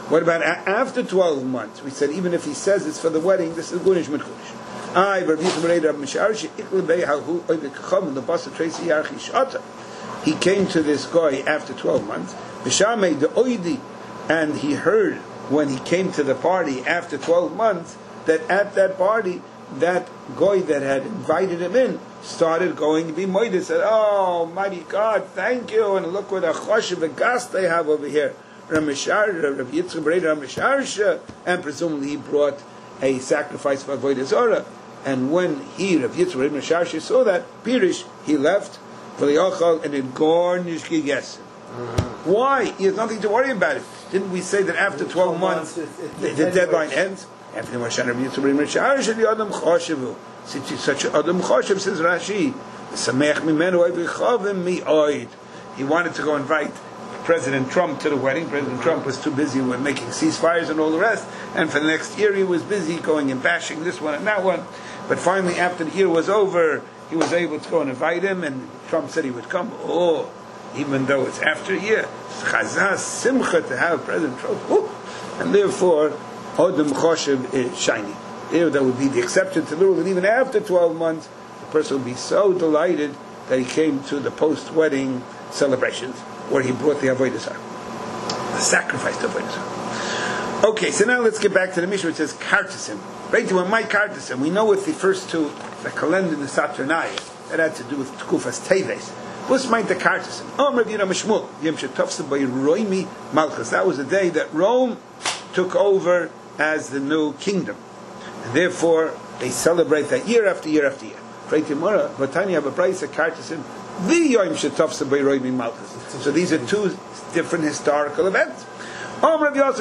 What about a- after twelve months? We said even if he says it's for the wedding, this is Gunish Mitkudish. I, Rabbi Yisrael Rabbi Misharshi, Iklebei Hahu Oivekacham, the Basa Tracy Yarchi Shata. He came to this guy after twelve months, Bishamei the Oidi, and he heard when he came to the party after twelve months that at that party, that guy that had invited him in started going to be moided, said, "Oh, mighty God, thank you, and look what a choshev, a gas they have over here." Rameshar, Rabbi Yitzchak Bereder Ramesharsha, and presumably he brought a sacrifice for Avodah Zorah. And when he, Rabbi Yitzchak Bereder Ramesharsha, saw that, Pirish, he left, and it garnished Gigesim. Why? He has nothing to worry about it. Didn't we say that after twelve months, the, the deadline ends? After the Moshe Rabbi Yitzchak Bereder Ramesharsha, the Adam Choshevu. Since he's such an Adam Choshev, says Rashi, Samech mimenu oivichavim mi oid. He wanted to go invite President Trump to the wedding. President Trump was too busy with making ceasefires and all the rest, and for the next year he was busy going and bashing this one and that one. But finally, after the year was over, he was able to go and invite him, and Trump said he would come. Oh, even though it's after a year, chazas simcha to have President Trump, oh, and therefore Odom Choshev is shiny. There, that would be the exception to the rule that even after twelve months, the person would be so delighted that he came to the post-wedding celebrations where he brought the Avodah Zarah, the sacrifice to Avodah Zarah. Okay, so now let's get back to the Mishnah which says Kartasim. Right to my Kartasim. We know with the first two, the Kalend and the Saturnaya, that had to do with Tkufas Teves. What's meant the Kartasim? Oh, Rav Yira Mishmul, Yom Shetofsa by Roimi Malchus. That was the day that Rome took over as the new kingdom. And therefore, they celebrate that year after year after year. Right to Mora, Vatani have a price of Kartasim. The Yom Shetofsa by Roimi Malchus. So these are two different historical events. There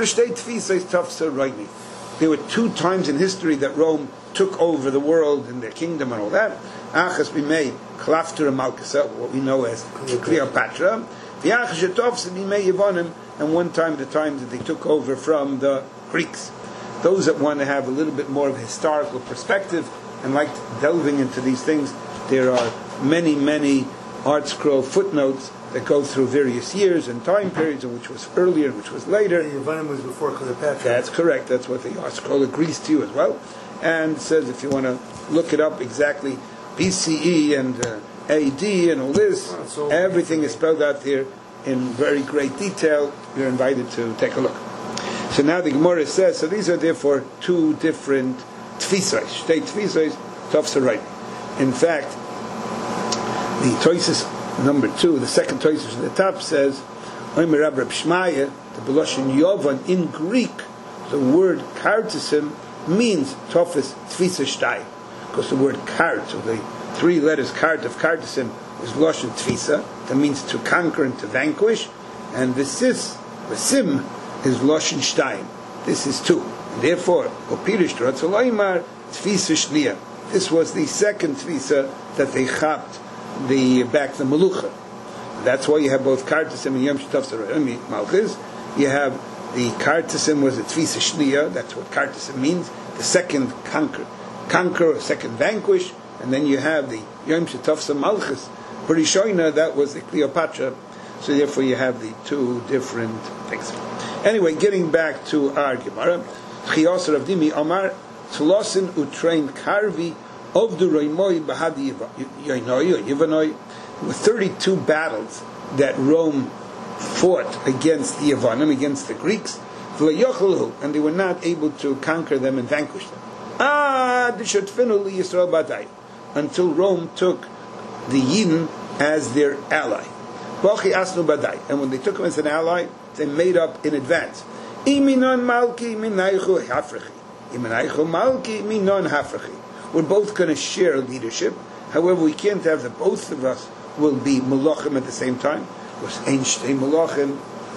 were two times in history that Rome took over the world and their kingdom and all that. Achas bimei Klafter Malchus, what we know as Cleopatra. The Achas Shetofsa bimei Yevonim, and one time the time that they took over from the Greeks. Those that want to have a little bit more of a historical perspective and like delving into these things, there are many, many art scroll footnotes that go through various years and time periods, and which was earlier and which was later. The Yevonim was before Cleopatra. That's correct. That's what the art scroll agrees to as well. And says if you want to look it up exactly, B C E and uh, A D and all this, oh, everything is spelled out there in very great detail. You're invited to take a look. So now the Gemara says, so these are therefore two different tfisos, state tfisos, tofsarai. In fact, the Toises number two, the second Toises at the top says, Omer Rab Rab Shmaya, the Beloshin Yovan, in Greek, the word kartisim means tofis tfisa shtai, because the word kart, so the three letters kart of kartisim is Beloshin tfisa, that means to conquer and to vanquish, and the sis, the sim, is Loshin Shtayim. This is two. And therefore, Opirish Ratzolaimar Tfisa Shnia. This was the second Tfisa that they chapped the back the Melucha. That's why you have both Kartasim and Yom Shetov Sarayim Malchus. You have the Kartasim was a Tfisa Shnia. That's what Kartasim means. The second conquer, conquer or second vanquish. And then you have the Yom Shetov Malchus. Barishoina, that was the Cleopatra. So therefore you have the two different things. Anyway, getting back to our Gemara, Chiyosar of Dimi Omar Tlosin Utrain Karvi of the Roimoy Bahadi Yoinoy Yivanoy. There were thirty-two battles that Rome fought against the Yevonim, against the Greeks, and they were not able to conquer them and vanquish them. Ah, Yisrael Badai, until Rome took the Yidden as their ally. And when they took him as an ally, they made up in advance. Iminon malki minaychu hafrechi. Iminaychu malki minon hafrechi. We're both going to share leadership. However, we can't have the both of us will be malachim at the same time. Because ein shtei malachim.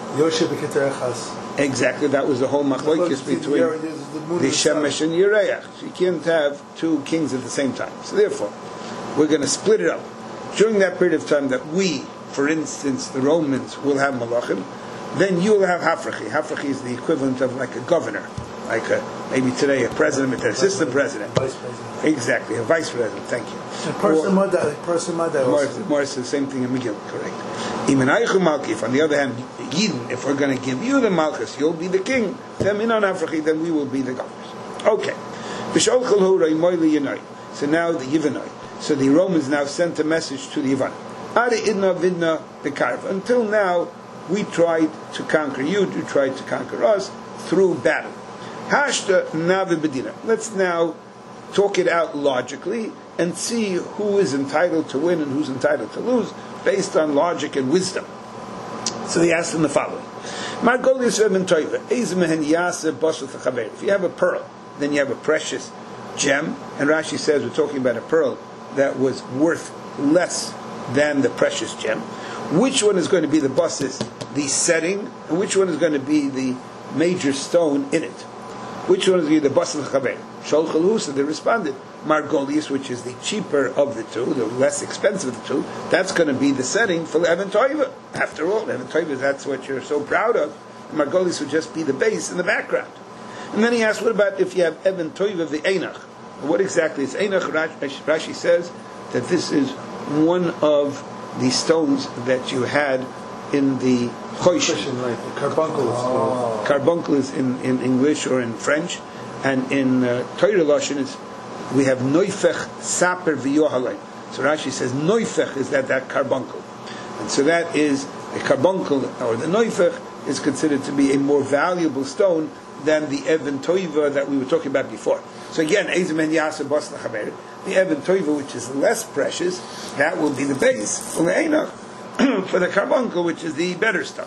Exactly, that was the whole machlokes between the Shemesh and Yereach. So you can't have two kings at the same time. So therefore, we're going to split it up. During that period of time that we, for instance, the Romans will have malachim, then you will have hafrachi. Hafrachi is the equivalent of like a governor. like a, maybe today a president, an assistant president. Vice president. Exactly, a vice president. Thank you. And person Or- mother, person mother. More, also. more it's the same thing in Megillah, correct. Even Eichu Malki, if on the other hand, Yidden, if we're going to give you the Malchus, you'll be the king, then Minon Africhi, then we will be the governors. Okay. B'shol Chol Hu Rei Moili Yinoi. So now the Yivanoi. So the Romans now sent a message to the Yivan. Adi Idna Vidna Bekarv. Until now, we tried to conquer you, you tried to conquer us through battle. Hashta Navi Bedina. Let's now talk it out logically and see who is entitled to win and who's entitled to lose based on logic and wisdom. So they asked him the following. If you have a pearl, then you have a precious gem. And Rashi says we're talking about a pearl that was worth less than the precious gem. Which one is going to be the basis, the setting, and which one is going to be the major stone in it? Which one is going to be the basis of the chaver? Shol Chalu, so they responded, Margolius, which is the cheaper of the two, the less expensive of the two, that's going to be the setting for Even Toiva. After all, Even Toiva, that's what you're so proud of. Margolius would just be the base in the background. And then he asked, what about if you have Even Toiva the Einach? What exactly is Einach? Rashi says that this is one of the stones that you had in the Choshen. Right. The carbuncle is called. Carbuncle is in, in English or in French, and in uh, Torah Lashon is we have Noifech Saper V'Yohalei. So Rashi says Noifech is that that carbuncle, and so that is a carbuncle, or the Noifech is considered to be a more valuable stone than the Even Toiva that we were talking about before. So again, Ezem and Yasa Bas Lachaber, the Even Toiva, which is less precious, that will be the base for the Einach, for the carbuncle, which is the better stuff.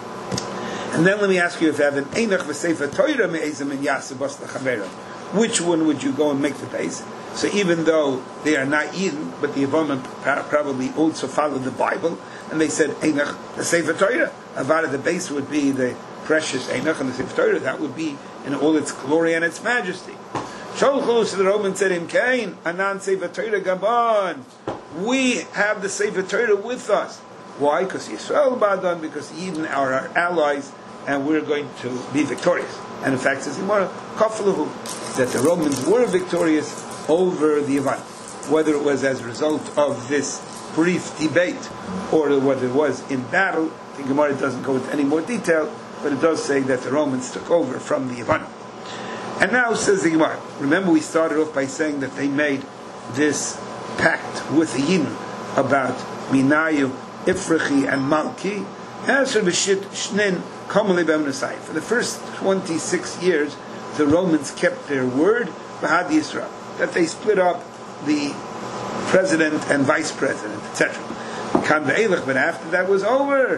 And then let me ask you, if you have an Einach v'Sefer Torah me'ezem and Yasa Bas Lachaber, which one would you go and make the base? So even though they are not Eden, but the Yavanim probably also follow the Bible, and they said Einach the Sefer Torah, Avada the base would be the precious Einach and the Sefer Torah, that would be in all its glory and its majesty. Sholchus, so the Roman said, Im Kain, Anan Sefer Torah Gabon. We have the Sefer Torah with us. Why? Because Yisrael Badan, because Eden are our allies, and we're going to be victorious. And in fact, says Gemara, Kafalahu, that the Romans were victorious over the Yavan. Whether it was as a result of this brief debate, or whether it was in battle, the Gemara doesn't go into any more detail, but it does say that the Romans took over from the Yavan. And now says the Gemara, remember we started off by saying that they made this pact with the Yidden about Minayu, Ifrachi, and Malki. For the first twenty-six years, the Romans kept their word, Bahad Yisrael, that they split up the president and vice president, et cetera. But after that was over,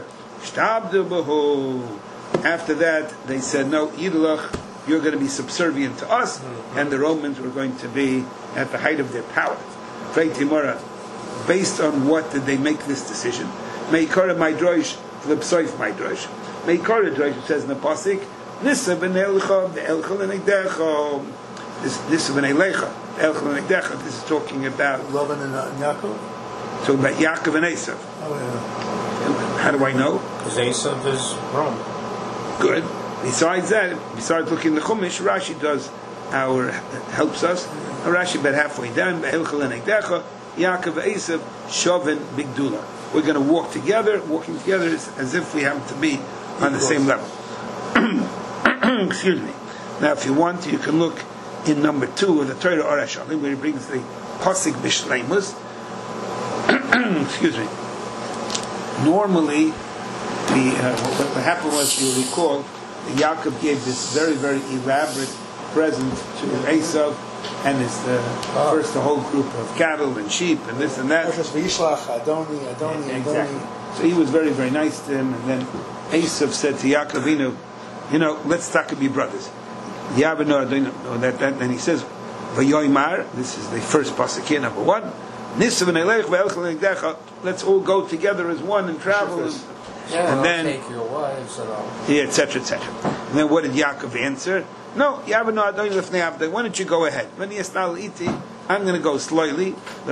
after that they said, no, Yidlach, you're going to be subservient to us, and the Romans were going to be at the height of their power. Based on what did they make this decision? Meikara Maidrosh, Flipsoif Maidrosh. Meikara Drosh, it says in the Pasik, Nisa ben Elcha, the Elcha l'Negdecha. Nisa ben Elecha, Elcha l'Negdecha. This is talking about Lavan and uh, Yaakov? talking about Yaakov and Esav. Oh, yeah. How do I know? Because Esav is Rome. Good. Besides that, besides looking in the Chumash, Rashi does our helps us. Rashi about halfway down, Elcha l'Negdecha, Yaakov and Esav, Shoven Bigdula. We're going to walk together. Walking together is as if we happen to be on the same level. Excuse me. Now, if you want, you can look in number two of the Torah Orashalim, where he brings the Pasik Bishleimus. Excuse me. Normally, the uh, what, what happened was, you recall, that Yaakov gave this very, very elaborate present to Esav, and his uh, oh. first the whole group of cattle and sheep and this and that. V'yishlach Adoni, Adoni, Yeah, exactly. Adoni. So he was very, very nice to him, and then Esav said to Yaakov, you know, let's talk to be brothers. Yaakov, no, that, that, and he says, V'yoymar, this is the first pasuk here, number one. Nisav and Elech v'elchel negdecha. Let's all go together as one and travel. And, Yeah, and I'll then, take your wives and all. yeah, et cetera, et cetera. And then what did Yaakov answer? No, Yaakov, no, Adoni lefnei avdei. Why don't you go ahead? I'm going to go slowly. I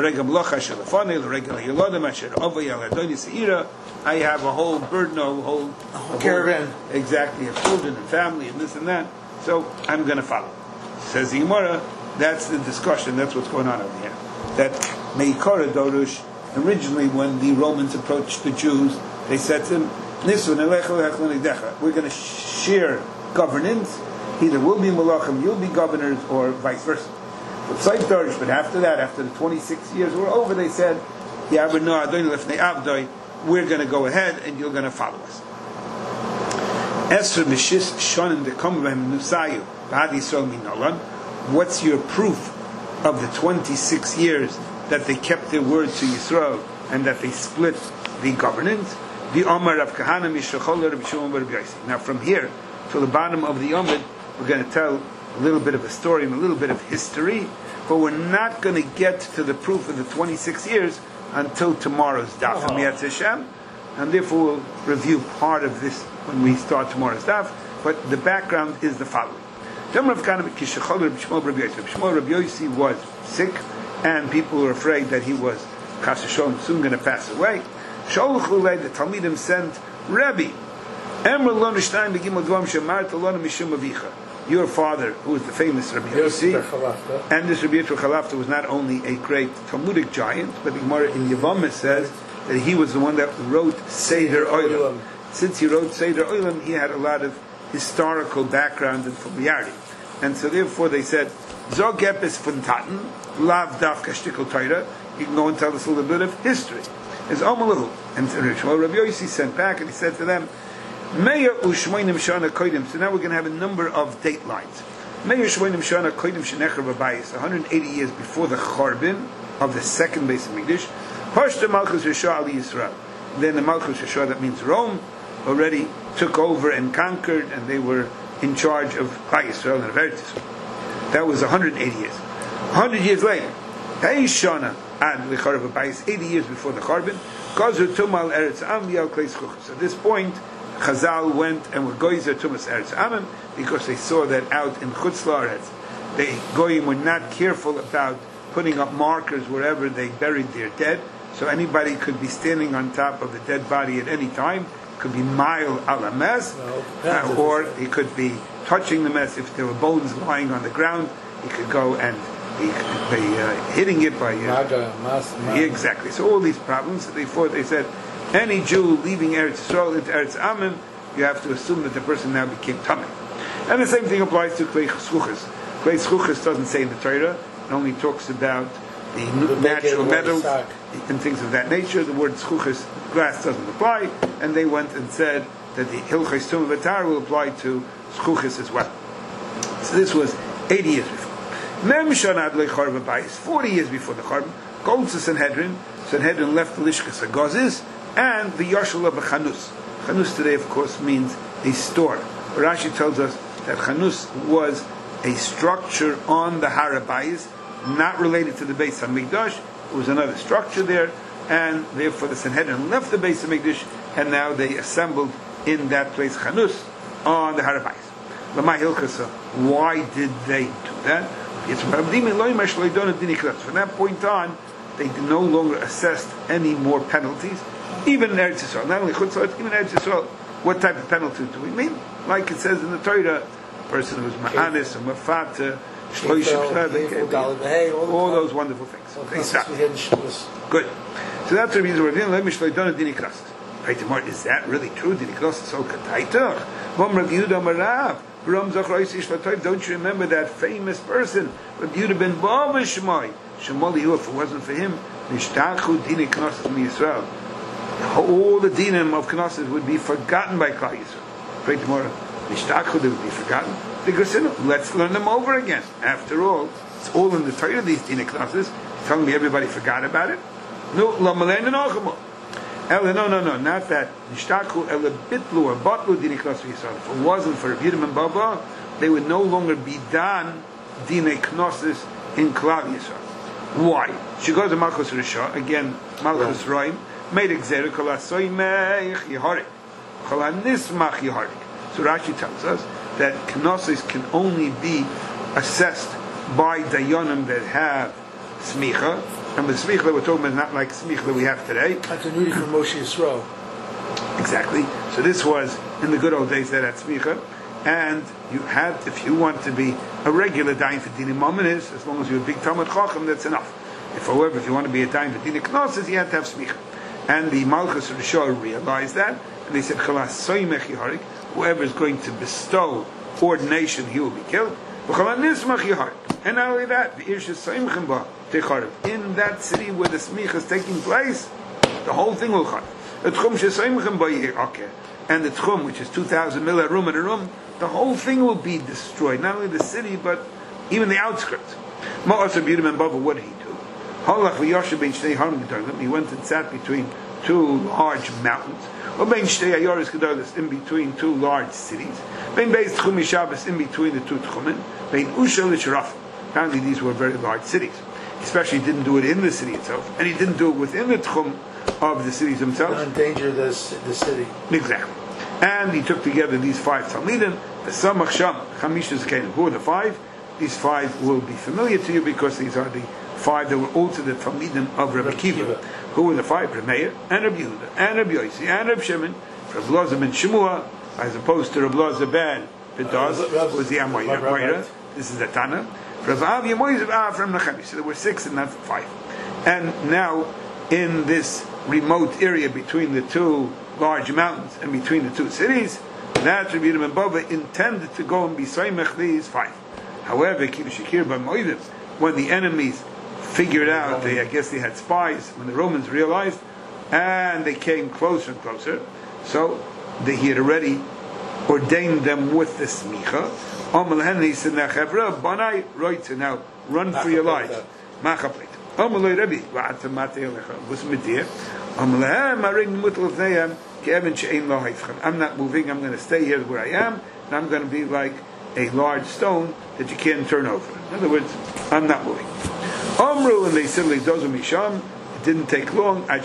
have a whole burden, a whole, a whole caravan. Exactly, of children and family and this and that. so I'm going to follow. Says the Gemara, that's the discussion, that's what's going on over here. That Meikara Dorush, originally when the Romans approached the Jews, they said to them, we're going to share governance, either we'll be Malachim, you'll be governors, or vice versa. But after that, after the twenty-six years were over, they said, we're going to go ahead and you're going to follow us. What's your proof of the twenty-six years that they kept their word to Yisrael and that they split the governance? The Omar of Kahana Mishachol Rabbi Shimon bar Rabbi Yosi. Now from here to the bottom of the Omid, we're going to tell a little bit of a story and a little bit of history, but we're not going to get to the proof of the twenty-six years until tomorrow's daf. Oh. Hashem, and therefore we'll review part of this when we start tomorrow's daf. But the background is the following. Rabbi Shimon bar Rabbi Yosi was sick, and people were afraid that he was Chas v'Sholom soon going to pass away. The Talmidim sent Rabbi, your father, who was the famous Rabbi Yossi, and this Rabbi Yitzchak Chalafta was not only a great Talmudic giant, but the Gemara in Yevamah says that he was the one that wrote Seder Olam. Since he wrote Seder Olam, he had a lot of historical background and familiarity, and so therefore they said, Zog Epis Funtaten, Lav Daf Kashtikol Torah. You can go and tell us a little bit of history. Is Omalu, and Rabbi Yossi sent back and he said to them, Meir u'shmoinim shana koidim. So now we're going to have a number of date lines. Meir u'shmoinim shana koidim shenecher v'bayis. one hundred eighty years before the Charbin of the second base of Mikdash. Pashta Malchus Yeshua Ali Yisrael. Then the Malchus Yeshua, that means Rome, already took over and conquered, and they were in charge of Klal Yisrael and of Eretz Yisrael. That was one hundred eighty years. one hundred years later, Hey Shana and the Charav Bayis, eighty years before the Charbin, Gazer Tumal Eretz Am Yal Kleis Chuchas. At this point, Chazal went and were Goizer Tumas Eretz Amim because they saw that out in Chutz La'aretz, the Goyim were not careful about putting up markers wherever they buried their dead. So anybody could be standing on top of a dead body at any time. It could be mile ala mes, uh, or he could be touching the mess. If there were bones lying on the ground, he could go and be, be uh, hitting it by uh, exactly. So all these problems. Therefore, they said any Jew leaving Eretz Yisrael into Eretz Amim, you have to assume that the person now became Tamim. And the same thing applies to Klei Schuchas. Klei Schuchas doesn't say in the Torah; it only talks about the, the natural metals and things of that nature. The word Schuchas, glass, doesn't apply, and they went and said that the Hilchos Tumah V'Tar will apply to Schuchas as well. So this was eighty years before. forty years before the Charbin, gold to Sanhedrin. Sanhedrin left the Lishkas Agozis and the Yoshua B'Chanus. Chanus today, of course, means a store. But Rashi tells us that Chanus was a structure on the Har HaBayis, not related to the Beis HaMikdash. It was another structure there, and therefore the Sanhedrin left the Beis HaMikdash, and now they assembled in that place Chanus on the Har HaBayis. Why did they do that? From that point on, they no longer assessed any more penalties, even in Eretz Yisrael. Not only Chutz La'aretz, even in Eretz Yisrael. What type of penalty do we mean? Like it says in the Torah, a person who's ma'anis, or mafata, shloishim, all those wonderful things. They stop. Good. So that's the reason we're doing. Is that really true? Did he cross the soul kataitach? Don't you remember that famous person, Rabbi Yehuda ben Bava Shemai? Shemali, if it wasn't for him, all the dinim of Knesset would be forgotten by Klal Yisrael. Pray tomorrow, Nishtachu, they would be forgotten. Let's learn them over again. After all, it's all in the Torah, these dinim Knesset. Telling me everybody forgot about it? No, no, no, no, no, not that. Nishtachu ele bitlu or batlu dinim Knesset Yisrael. If it wasn't for Rabbi Yehuda ben Bava, they would no longer be done dinim Knesset in Klal Yisrael. Why? She goes to Malchus Risha, again, Malchus Roim, made exer kol asoymech yiharik, kol anismach yiharik. So Rashi tells us that knossos can only be assessed by dayanim that have smicha, and the smicha that we're talking about is not like smicha that we have today. Continuity from Moshe Yisrael. Exactly. So this was in the good old days that had smicha, and you had, if you want to be a regular dayan for dinim mominis, as long as you're a big Talmud Chacham, that's enough. If, however, if you want to be a dayan for dinim knossos, you have to have smicha. And the Malchus of the Shah realized that, and they said, whoever is going to bestow ordination, he will be killed. And not only that, in that city where the smicha is taking place, the whole thing will chayav. And the tchum, which is two thousand millar room in a room, the whole thing will be destroyed. Not only the city, but even the outskirts. What did he do? He went and sat between two large mountains. In between two large cities. In between the two tchumen. Apparently these were very large cities. Especially he didn't do it in the city itself. And he didn't do it within the tchum of the cities themselves. Not endanger the, the city. Exactly. And he took together these five Talmidim. The Samach Sham, Chamisha Zakenim. Who are the five? These five will be familiar to you because these are the five that were also the Talmidim of Rabbi Kiva. Who were the five? Rabbi Meir, and Rabbi Yehuda, and Rabbi Yossi, and Rabbi Shimon, Rabbi Elazar ben Shemua, as opposed to Rabbi Elazar ben Pedaz, who was the Amoyra. This is the Tana. Rabbi Av Yemoiz from Nechemi. So there were six and not five. And now, in this remote area between the two large mountains and between the two cities, that Rabbi Yehuda ben Bava intended to go and be Soymech these five. However, when the enemies figured out, they, I guess they had spies, when the Romans realized, and they came closer and closer, so they, he had already ordained them with the smicha. Now run for your lives. I'm not moving, I'm going to stay here where I am, and I'm going to be like a large stone that you can't turn over. In other words, I'm not moving. Amru, and they said, it didn't take long, that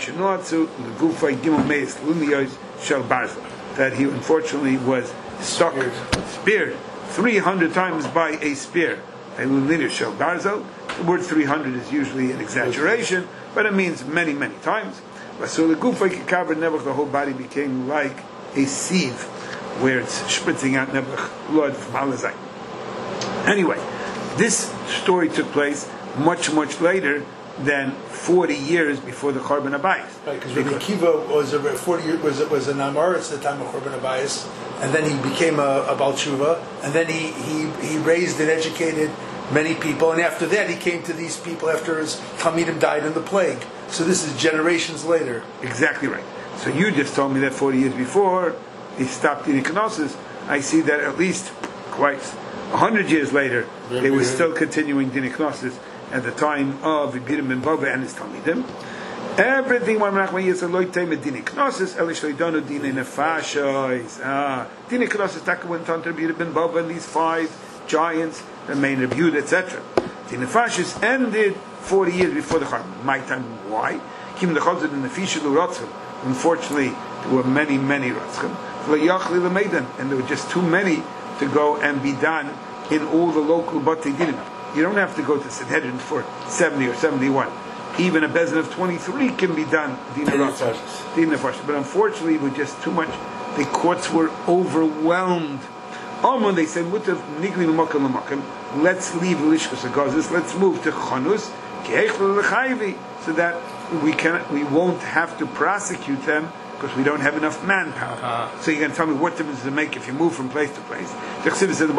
he unfortunately was stuck, speared, three hundred times by a spear. The word three hundred is usually an exaggeration, but it means many, many times. So the the whole body became like a sieve, where it's spritzing out blood from Halazai. Anyway, this story took place much, much later than forty years before the Churban Abayis. Right, because Rabbi Kiva was a forty year, was was an Amoritz at the time of Churban Abayis, and then he became a, a Baal Tshuva, and then he, he he raised and educated many people, and after that he came to these people after his Talmidim died in the plague. So this is generations later. Exactly right. So you just told me that forty years before he stopped eating knossos. I see that at least quite a hundred years later yeah, they were yeah. still continuing din knossos at the time of Rabbi ben Bava and his Talmidim. Everything one Menachem is a loytei din knossos elishli donu din nefashos. Ah, din knossos that went on to Rabbi ben Bava and these five giants, the main Rabbi Yehuda, et cetera. Din nefashos ended forty years before the Churban. My time, why? Kim the Chazad and the Fishalu Ratzim. Unfortunately, there were many, many Ratzim. And there were just too many to go and be done in all the local Batei Dinim. You don't have to go to Sanhedrin for seventy or seventy-one. Even a bezin of twenty-three can be done. But unfortunately, it was just too much. The courts were overwhelmed. Almost they said, let's leave Lishkas Agazis, let's move to Chanus, so that we can we won't have to prosecute them because we don't have enough manpower. Uh-huh. So you can tell me what difference does it make if you move from place to place? The Chassidus said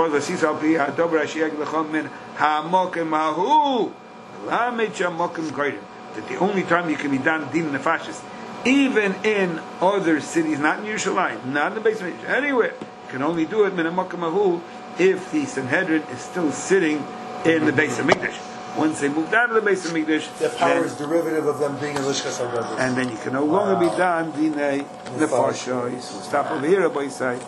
that the only time you can be done din nefashis, even in other cities, not in Yerushalayim, not in the basement, anywhere, you can only do it min hamakom if the Sanhedrin is still sitting in the base of Mikdash. Once they moved out of the base of Mikdash, their power is derivative of them being in Lishkas HaGazis. And then you can no longer wow. be done dinei nefashos. Stop over here, Rabbi Yisai.